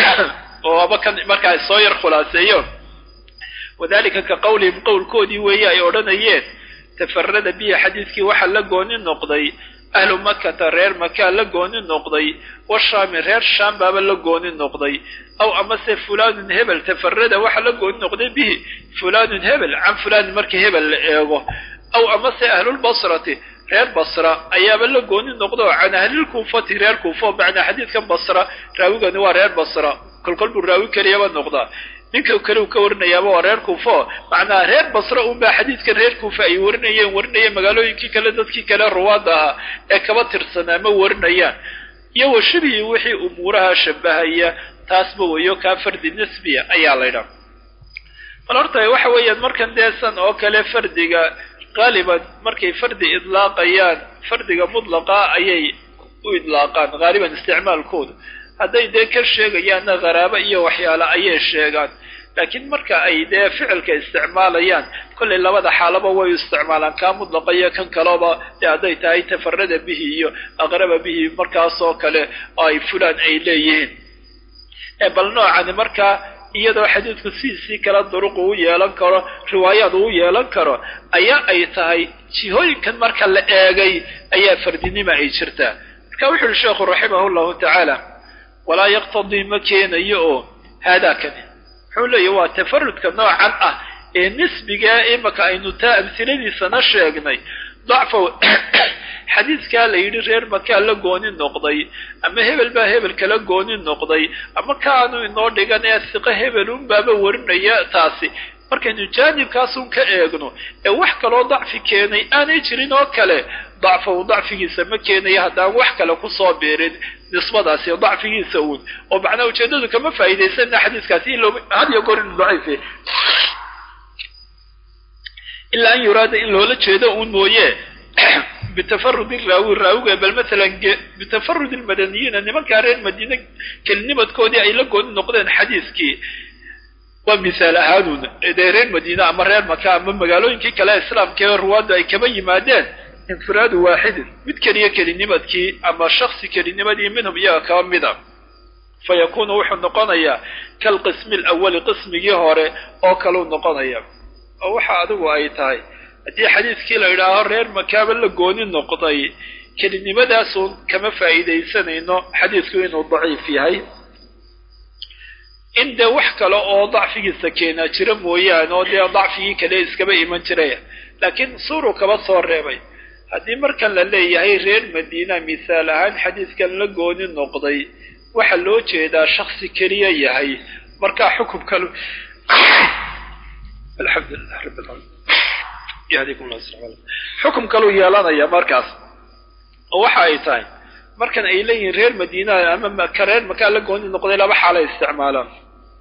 oo aba kan markaa soo yar khulaaseeyo wadalika ka qawlihim qowlkoodii weeye ay odhanayeen tafarada bihi xadiiskii waxaa la gooni noqday ahlu makata reer makaa la gooni noqday washaami reer shaam baaba la gooni noqday aw amase fulaanun hebel tafarada waxaa la gooni noqday bihi fulaanun hebel can fulaanin markii hebel la eego aw amase ahlulbasrati reer basra ayaaba la gooni noqdo can ahlilkuufati reer kuufo macnaa xadiidkan basra raawigani waa reer basra kolkol buu raawi keliyaba noqdaa ninka kale uu ka warinayaaba waa reer kuufo macnaa reer basra unbaa xadiidkan reer kuufa ay warinayeen warinayeen magaalooyinkii kale dadkii kale ruwaada ahaa ee kaba tirsanaa ma warinayaan iyo washabihi wixii umuuraha shabahaya taasba weeyo kaa fardi nisbiya ayaa laydhaa bal horta waxa weeyaan markan deesan oo kale fardiga qaaliban markay fardi idlaaqayaan fardiga mudlaqa ayay u idlaaqaan qaaliban isticmaalkooda hadday dee ka sheegayaanna qaraabo iyo waxyaale ayay sheegaan laakiin marka ay dee ficilka isticmaalayaan kollay labada xaalaba way isticmaalaan kaa mudlaqa iyo kan kaleba dee hadday tahay tafarada bihi iyo aqraba bihi markaasoo kale oo ay fulaan ay leeyihiin ee bal noocani markaa iyadoo xadiidku sidiisii kala duruqu u yeelan karo riwaayaad uu yeelan karo ayaa ay tahay jihooyinkan marka la eegay ayaa fardinima ay jirtaa marka wuxu uhi sheekhu raximahu llahu tacaala walaa yaqtadii ma keenayo oo haadaakani wuxuu leeyahy waa tafarudka noocan ah ee nisbigaa imaka aynu taa amsiladiisana sheegnay dacfow xadiiskaa la yidhi reer makaa la gooni noqday ama hebel baa hebel kala gooni noqday ama kaanu inoo dhigan ee siqo hebelun baaba warinaya taasi markaynu jaanibkaasun ka eegno ee wax kaloo dacfi keenay aanay jirin oo kale dacfow dacfigiisa ma keenayo haddaan wax kale kusoo biirin nisbadaasi dacfigiisa uun oo macnaa ujeedadu kama faa'iidaysana xadiiskaasi had iyo goor inu daciife ilaa an yuraada in loola jeedo uun mooye bitafarud raawi raawiga bal maalan bitafarud almadaniyiina nimankaa reer madiina kelinimadkoodii ay la gooni noqdeen xadiiskii waa misaal ahaanun dee reer madiina ama reer maka ama magaalooyinkii kale islaamka ee ruwaadda ay kaba yimaadeen infiraadu waaxidin mid keliya kelinimadkii ama shaksi kelinimadii minhum iyaga kaba mida fa yakuunu wuxuu noqonayaa kalqismi alawali qismigii hore oo kaleu noqonaya oo waxa adigu ay tahay haddii xadiiskii la idhaaho reer makaaba la gooni noqday kelinimadaasuun kama faa'iidaysanayno xadiisku inuu daciif yahay in dee wax kale oo dacfigiisa keenaa jira mooyaane oo dee dacfigii kale iskaba iman jiraya laakiin suuruu kaba soo reebay haddii markan la leeyahay reer madiina misaal ahaan xadiiskan la gooni noqday waxa loo jeedaa shaksi keliya yahay markaa xukumkalu alxamdulilah rabbil alamin yahdikum allah xukum kaluu yeelanaya markaas oo waxa ay tahay markan ay leeyihiin reer madiina ama maka reer makaa la gooni noqday laba xaalay isticmaalaan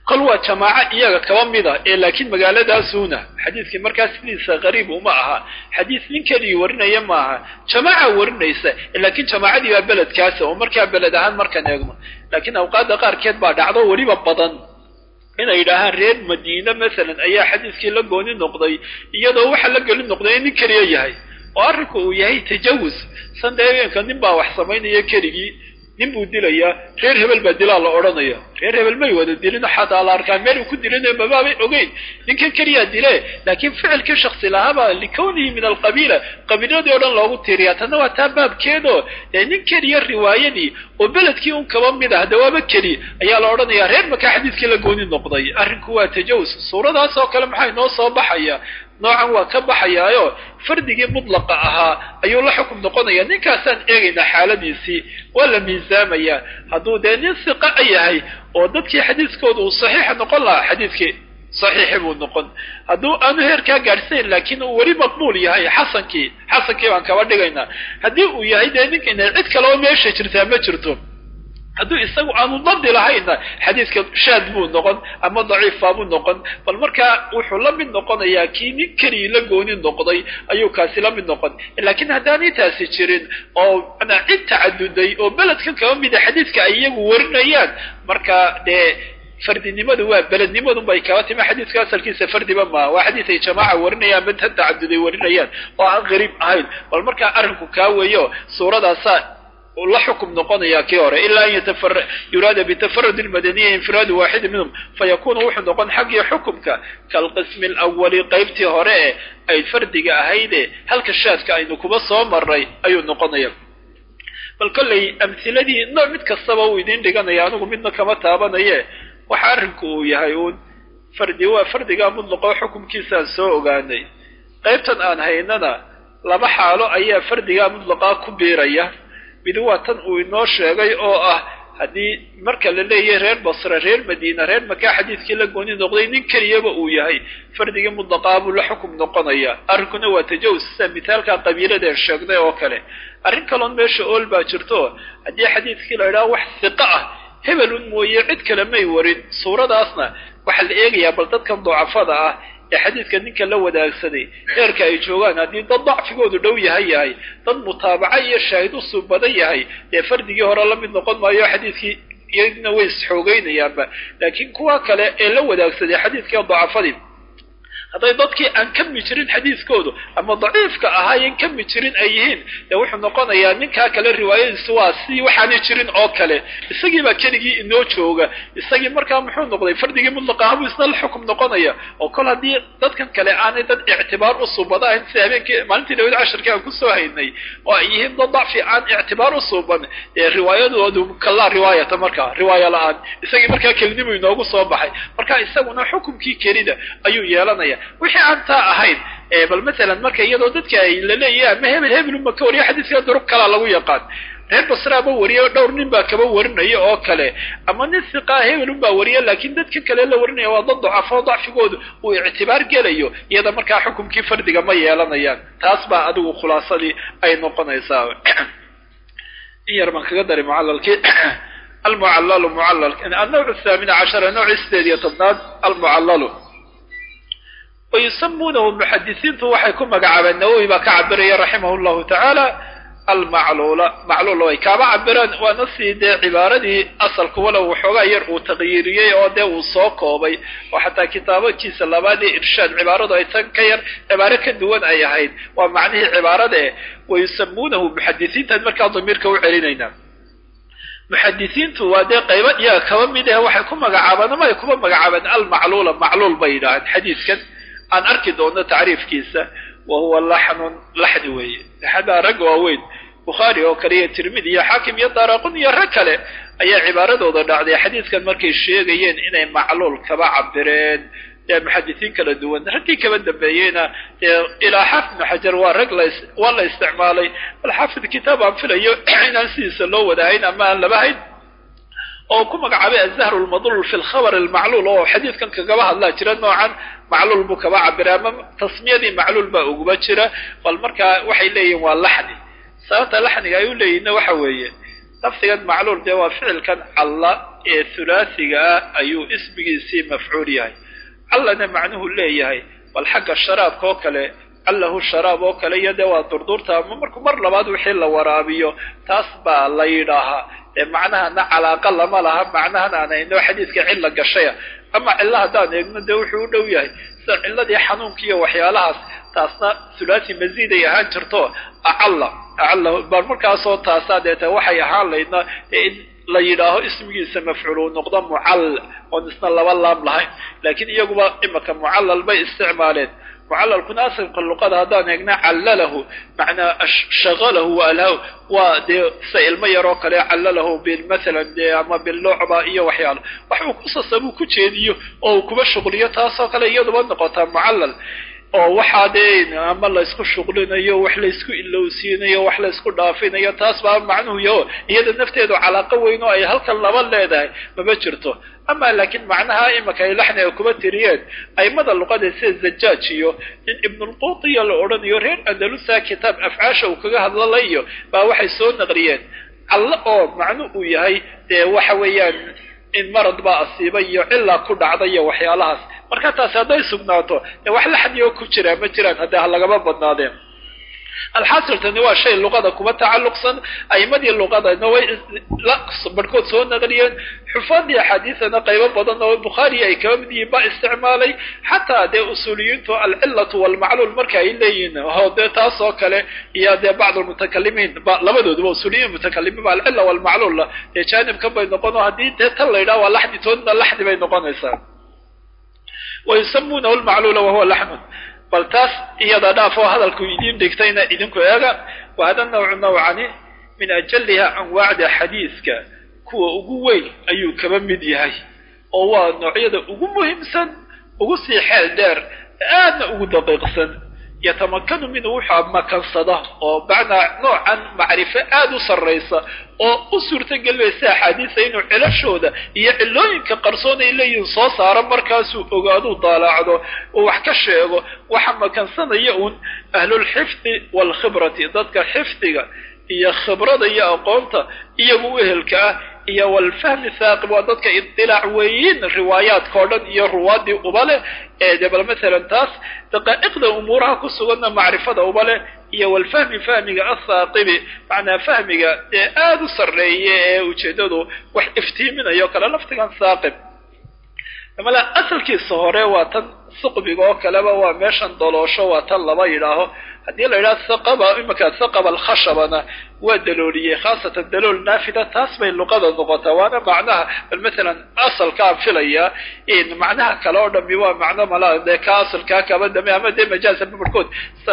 kol waa jamaaca iyaga kaba mida ee laakiin magaaladaasuuna xadiidkii markaas sidiisa qariib uma aha xadiis nin keliya warinaya maaha jamaaca warinaysa laakiin jamaacadii baa beledkaas oo markaa beled ahaan markaan eegno laakiin awqaadda qaarkeed baa dhacdo weliba badan inay yidhaahaan reer madiina masalan ayaa xadiiskii la gooni noqday iyadoo waxa la geli noqday nin keliya yahay oo arrinku uu yahay tajawus sandeeyanka nin baa wax samaynaya keligii nin buu dilayaa reer hebel baa dilaa la odhanaya reer hebel may wada dilin xataa la arkaa meel uu ku dilin mabaabay ogeyn ninkan keliya dile laakiin ficilkii shakhsi lahaaba likownihi min alqabiila qabiiladii oo dhan loogu tiiriyaa tanna waa taa baabkeedo ee nin keliya riwaayadii oo beledkii un kaba mid ah dawaaba keli ayaa la odhanayaa reer markaa xadiiskii la gooni noqday arrinku waa tajawus suuradaas oo kale maxay noo soo baxaya noocan waa ka baxayaayo fardigii mudlaqa ahaa ayuu la xukum noqonaya ninkaasaan eegaynaa xaaladiisii waa la miisaamayaa hadduu dee nin siqa yahay oo dadkii xadiiskooda uu saxiixa noqon lahaa xadiiskii saxiixi buu noqon hadduu aanu heerkaa gaadhsayn laakiin uu weli maqbuul yahay xasankii xasankii baan kaba dhigaynaa haddii uu yahay dee ninkina cid kale oo meesha jirtaa ma jirto hadduu isagu aanu dabdi lahayna xadiiska shaad buu noqon ama daciifa buu noqon bal markaa wuxuu la mid noqonayaa kii nin keliya la gooni noqday ayuu kaasi la mid noqon laakiin haddaanay taasi jirin oo ana cid tacaduday oo beledkan kaba mida xadiiska ay iyagu warinayaan markaa dee fardinimadu waa belednimadu bay kaba timi xadiiska asalkiisa fardiba maaha waa xadiis ay jamaaca warinayaan mid tan tacaduday warinayaan oo aan qariib ahayn bal markaa arrinku kaa weeyo suuradaasaa la حكم نقون كيورا إلا أن يتفرد يراد بتفرد المدنية انفراد واحد منهم فيكون وحد نقون حق حكمك كالقسم الأول قيبتي هراء أي فردك أهيدي هل كشاتك أي نكبص ومري أي نقون يب بل كل أمثلة دي نوع متكسبة ويدين لغانا يعنوه منه كما تابانا يه وحاركوا يهيون فردي وفردك مطلقا حكم كيسان سوء غاني قيبتا آن هيننا لما حالو أي فردك مطلقا كبيرية mid waa tan uu inoo sheegay oo ah hadii marka la leeyahay reer Basra reer Madiina reer Makka xadiiskii la gooni noqday nin kaliyaba uu yahay fardiga mudaqaabu la xukum noqonaya arkuna waa tajawus misalka qabiilada sheegday oo kale arrin kale oo meesha ool baa jirto hadii xadiiskii la yiraahdo wax thiqa ah hebelun mooye cid kale may warin suuradaasna waxa la eegayaa bal dadkan ducafada ah حديث كان نك لو وداغسدي heerka ay joogan hadii dad dacfigoodu dhow yahay yahay dad mutaabaca iyo shaahid u suubaday yahay ee fardigii hore la mid noqon maayo xadiiskii iyadna way isxoogeynayaan laakiin kuwa kale ee la wadaagsaday xadiiskii dacafadii haday dadkii aan ka mijirin xadiiskoodu ama daciifka ahaayeen ka mijirin ay yihiin ee wuxuu noqonayaa ninka kale riwaayadiisu waa si waxaan jirin oo kale isagii baa keligii inoo jooga isagii markaa muxuu noqday fardigii mudlaqa ah isna la xukum noqonaya oo kol hadii dadkan kale aanay dad i'tibaar u subadaan si habeenkii maalintii dhawad casharka ku soo haynay oo ay yihiin dad dacfi aan i'tibaar u suban ee riwaayadoodu kala riwaayata markaa riwaaya la'aan isagii markaa kelinimo inoogu soo baxay markaa isaguna xukumkii kelida ayuu yeelanaya wixii anta ahayd ee bal mesela marka iyadoo dadka ay la leeyahay ma hebel hebel ma ka wariyo xadiiska durub kala lagu yaqaan reer Basra ba wariyo dhowr nin baa kaba warinayo oo kale ama nin siqa hebel baa wariyo laakiin dadka kale la warinayo waa dad dacafo dacfigoodu uu i'tibaar gelayo iyada marka xukumkii fardiga ma yeelanayaan taas baa adigu khulaasadii ay noqonaysaa iyarman kaga dari muallalki المعلل معلل النوع الثامن عشر نوع السادية طبناد المعلل ويسمونه المحدثين وحيكون مقعب النووي ما كعبري رحمه الله تعالى المعلولة معلولة ويكابع عبران ونصي دي عبارة دي أصل كولا وحوغا يرقو تغييرية ودي وصوكو بي وحتى كتابة كيس اللبا دي إرشاد عبارة دي تنكير عبارة كدوان أي حين ومعنيه عبارة دي ويسمونه محدثين تنمركا ضميرك وعلينينا محدثين توادي قيبا يا كوامده وحيكون مقعبان ما يكون مقعبان المعلولة معلول بينان حديث كان أن أركض أن تعريف كيسة وهو اللحن لحن وي هذا رقوة وين بخاري وكريه الترمذي حاكم يطارقون يركله أي عبارة وضع دي حديث كان مركي الشيغيين إنه معلول كبا عبرين يا محدثين كلا دوان ركي كمان دبيينا إلى حافظ حجر ورقل والله استعمالي الحافظ كتاب عن فلأيو عين أنسيس اللو وداين أما لباهين أو كما قعباء الزهر المضل في الخبر المعلول أو حديث كان كقباها الله جرى نوعا معلول بكبا عبرامة تصمية دي معلول بأقوبة جرى والمركة وحي لي واللحني سألت لحني يقول لي إنه وحوية نفسي قد معلول دي وفعل كان الله ثلاثي أيو اسمه سي مفعول يهي علنا معنه اللي يهي والحق الشراب كوكله الله الشراب وكله يدوى دردورتها مركو مر لبعض وحيل ورابيو تصبع ليراها معناها أن على أقل ما لها معناها أن إنه حديث كعلة قشية أما إلا هدان يقول دوحو دوياي إلا دي حنون كيه وحيالها تاسنا ثلاثي مزيد يهان جرتو أعلا أعلا برمركا صوت تاسا ديتا وحي يهان لإنه la yidhaaho ismigiisa mafcuul noqdo mucall oo isna laba laab lahayn laakiin iyaguba imaka mucallal bay isticmaaleen mucallal kuna asalka luqada hadaan eegna callalahu macna shagalahu wa lahu wa de sayl ma yaro kale callalahu bil mathalan de ama bil lu'ba iyo waxyaalo waxuu ku sasabu ku jeediyo oo kuba shuqliyo taasoo kale iyadu wad noqota mucallal oo waxa deyn ama la isku shuqlinayo wax la isku ilowsiinayo wax la isku dhaafinayo taas baa macnuhu yahay iyada nafteedu calaaqo weyn oo ay halkan laba leedahay ma jirto ama laakiin macnaha imaka ay laxna kuba tiriyeen ay mada luqada sida zajaajiyo in ibn al-quti la oranayo reer andalusa kitab afcaasha uu kaga hadlayo baa waxay soo naqriyeen alla oo macnuhu yahay ee waxa weeyaan in marad baa asiibay iyo illa ku dhacday waxyaalahaas marka taas haday sugnaato wax la xadiyo ku jira ma jiraan hadaa laga badnaadeen الحاصل تنوى شيء اللغة كما تعلقا أي مدي اللغة نوى لا بركوت سوى نغريا حفاظ يا حديثنا قيبا بدن البخاري أي كم دي با استعمالي حتى دي أصوليين العلة والمعلول مركا إليين وهو دي تاسو كالي يا دي بعض المتكلمين لبدو دي أصوليين متكلمين العلة والمعلول دي جانب كم بين نقونا هدي دي تلينا واللحد تون اللحد بين نقونا إسان ويسمونه المعلول وهو اللحم بل تاس إيضا دافو هذا الكويدين ديكتين إذنكو إيغا وهذا النوع نوعاني من أجلها أنواع حديثك كو أقوي أيو كممد يهي أو نوعية أقو مهمسا أقو سيحال دار آن أقو دقيقسا يتمكن منه وحاب مكان صدا وبعد نوعا معرفة آدو سريسا وأسر تنقل حديثة إنه على شودة يعلوين كقرصون إلي ينصاص عرب مركاسو أقادو طالعدو وحكشه وحما كان صنيعون أهل الحفظ والخبرة ضدك حفظك هي خبرة هي أقومت هي موهلك هي والفهم الثاقب وضدك اطلاع وين الروايات كوردن هي رواد دي أبالي دبل مثلا تاس دقائق دا أمورها كسوغنا معرفة دا أبالي هي والفهم فهمك الثاقب معنى فهمك آدو سرية وجددو وح افتيمنا يوكلا لفتك عن ثاقب لما لا أصل كي الصهوري واتن ثقبك وكلابا وميشان دولوشو واتن لبا يلاهو هذه العلاج ثقبة إما كانت ثقبة الخشبة والدلولية خاصة الدلول النافذة تسمى اللغة الضغطة وانا معناها مثلا أصل كان فيليا إن معناها كالورد بيوا معناه ملا ده كأصل كاكا بده ما ده مجاز بمركود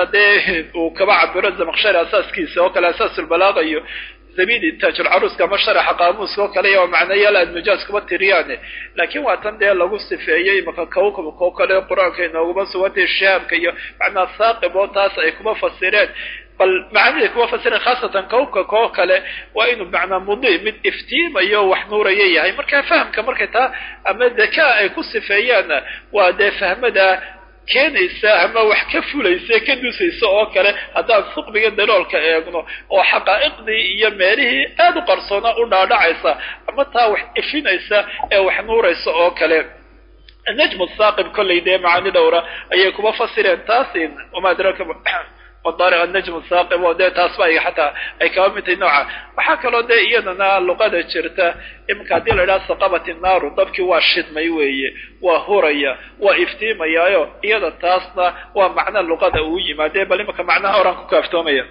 صدق وكبع برز مخشر أساس كيسة وكلا أساس البلاغة زميل إنتاج العروس كما شرح قاموس وكلا ومعناه يلا المجاز كما تريانه لكن وقتاً ده لغوص في أي مكان كوكب وكوكب القرآن كينا وبس وقت الشام كي معناه ثاقب وتاسع يكون فسرات بل معناه يكون فسرات خاصة كوكب كوكب وإنه معناه مضي من إفتيم أيوه وحنور أيه هاي مركا فهم كمركتا أما الذكاء يكون سفيانا وده فهم ده كان يساهم وحكفوا ليس كان يسيس أو كله هذا الثقب يدلول كأنه أو حقائق دي يمره هذا قرصنا ونادع عيسى أما تاوح إفين عيسى أو حنور عيسى أو كله النجم الثاقب كل يديه معاني دورة أيكم مفسرين تاسين وما أدراك والضارع النجم الثاقب وده تاسبعي حتى أي كوامة نوعا وحكى له ده إيانا اللغة الشرطة إمكا ديل إلى ثقبة النار وضبك واشد ميوية وهورية وإفتيمية إيانا تاسنا ومعنى اللغة أوي ما ده بل إمكا معناها ورانكو كافتومية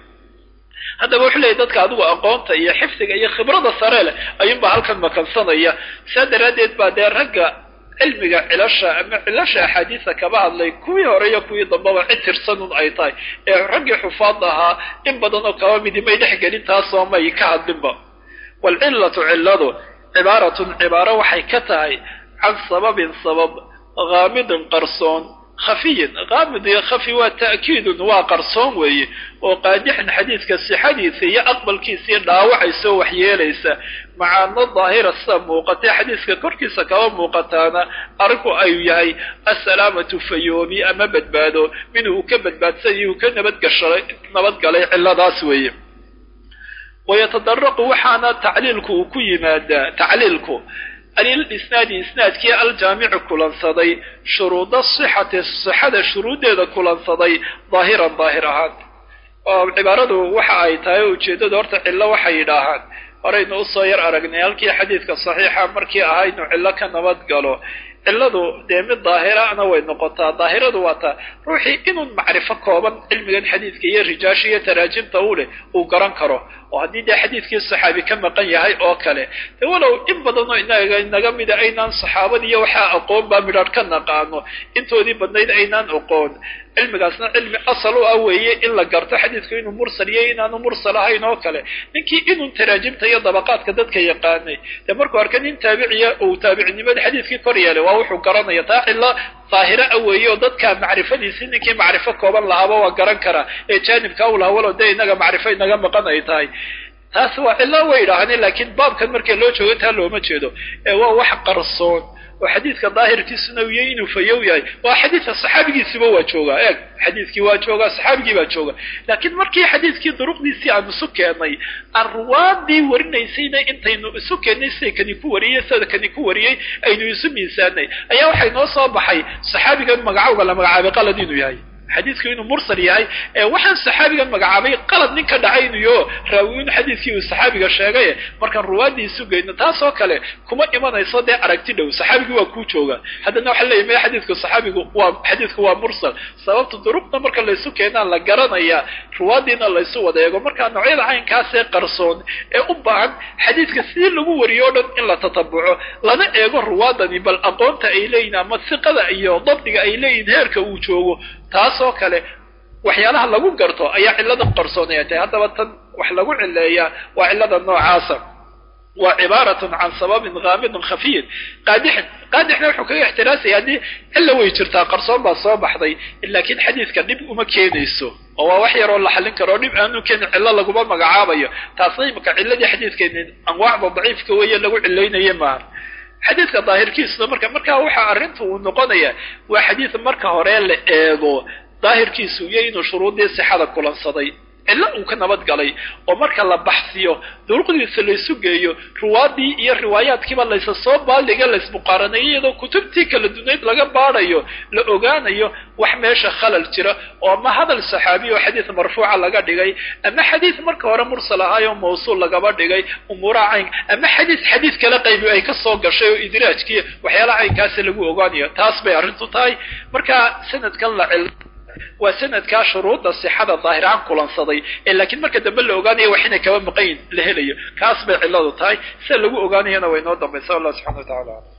هذا بوحلي دادك عدو أقوانتا إيا حفظك إيا خبرة السرالة أيام بحالك المكان صنية سادة راديت بعد رقا علمك علاشا أما علاشا حديثة كبعض لي كوي هوريا كوي ضبابا عتر صنون أيطاي رقي حفاظها إن بدنو كوامي دي ما يدحق لنتاسو ما يكعد دنبا والعلة علة عبارة عبارة وحيكتها عن سبب سبب غامض قرصون خفي غامض خفي وتأكيد وقرصون وي وقادح حديث كسي حديث يقبل كيسير داوع يسوي حياليس مع أن الظاهرة السموقة حديث كوركيس كوام موقتانا أركو أيهي السلامة فيومي أما بدبادو منه كبدباد سيئو كنبت قلي إلا داسوي ويتدرق وحانا تعليلكو كي مادة تعليلكو الإسناد إسناد كي الجامع كلان صدي شروط الصحة الصحة شروط هذا كلان صدي ظاهرا ظاهرا عبارته وحا أي تاي وجيدة دورت إلا وحا يداهان أريد أصير أرقني هلكي حديثك الصحيحة مركي أهاي نوع إلا كنبات قالوا إلادو ديم الظاهرة أنا وين نقطة ظاهرة واتا روحي إنو معرفة كوبا علمي حديث كي رجاشية تراجم طولة وقران كرو وهدي دي حديث كي الصحابي كما قن يهي أوكالي ولو إن بدنو إنا قمد أينان صحابة دي وحا أقوم بامرار كنا قانو إنتو دي بدنين أينان أقوم علمي قاسنا علمي أصلو أوهي إلا قرت حديث كي إنو مرسل يينانو مرسل هاي نوكالي نكي إنو تراجم تي طبقات كدد كي يقاني تمركو أركنين تابعية أو تابعني مد حديث كي كوريالي وحو قران يطاع إلا ظاهرة أوهي ودد كان معرفة لسنة كي معرفة كوبان لهابا وقران كرا إيه جانب كاولا ولو دي نغا معرفة نغا مقانا يتاي تاسوا إلا ويراني لكن باب كان مركي لو جوغتها لو ما جيدو إيه وحق الرسول وحديث كظاهر كيسنويين وفيوياي وحديث الصحابي سبوا جوغا إيه حديث كي واجوغا صحابي با جوغا لكن مركي حديث كي طرق دي سي عن سكاني الرواد دي ورنيسينا انتينو سكاني سي كان يكو وريه سدا كان يكو وريه اينو يسميساني ايا waxay noo soo baxay saxaabigan magacawga la magacaabay qaladinu yahay حديث كينو مرسل yahay ee waxaan saxaabiga magacaabay qalad ninka dhacaynayo raawin xadiiskii uu saxaabiga sheegay markan ruwaadiisu geeyna taas oo kale kuma imanayso de aragti dhow saxaabigu waa ku jooga hadana waxa leeyahay xadiiska saxaabigu waa xadiisku waa mursal sababtu duruqna marka la isu keenan la garanaya ruwaadina la isu wadeego marka noocyada caynkaas ee qarsoon ee u baahan xadiiska sidii lagu wariyo dhan in la tatabuco lana eego ruwaadani bal aqoonta ay leeyina ama siqada iyo dabdiga ay leeyihiin heerka uu joogo taasoo kale waxyaalaha lagu garto ayaa cilada qarsoonayay hadaba tan wax lagu cileeyaa waa cilada noocaasa waa cibaaratu can sabab ghaamid khafiy qaadix qaadixna wuxuu ka ixtiraasay hadii illa way jirtaa qarsoon baa soo baxday laakiin xadiiska dib uma keenayso oo waa wax yar oo la xalin karo dib aanu keen cilla lagu magacaabayo taasay marka cilladii xadiiskeenin anwaacda daciifka weeye lagu cileeynayo ma حديث ظاهر كيس مركا مركا وحا أرنته ونقضية وحديث مركا هوريل لإيغو ظاهر كيس ويينو شروط دي سحادة كلان صدي إلا وكان نبات قالي ومركا الله بحثيو دورقو دي سليسو جيو روادي إيا الروايات كيما اللي سصوبا اللي قال ليس مقارنية دو كتبتيك لدونيت لغا باريو لأوغانيو وحميشا خلال ترى وما هذا الصحابي وحديث مرفوع لغا ديغي أما حديث مركا ورا مرسل آيو موصول لغا بار ديغي ومورا عين أما حديث حديث كلا قيبو أي كسو قرشيو إدراج كي وحيالا عين كاسي لغو أوغانيو تاسبي أرنتو تاي مركا سند كلا علم وسند كا شروط الصحة الظاهرة عن كلان صدي لكن مركا دبل أوغانيا وحين كمان مقين لهليو كاسبي علادو تاي سلغو أوغانيا نوينو دمي سأل الله سبحانه وتعالى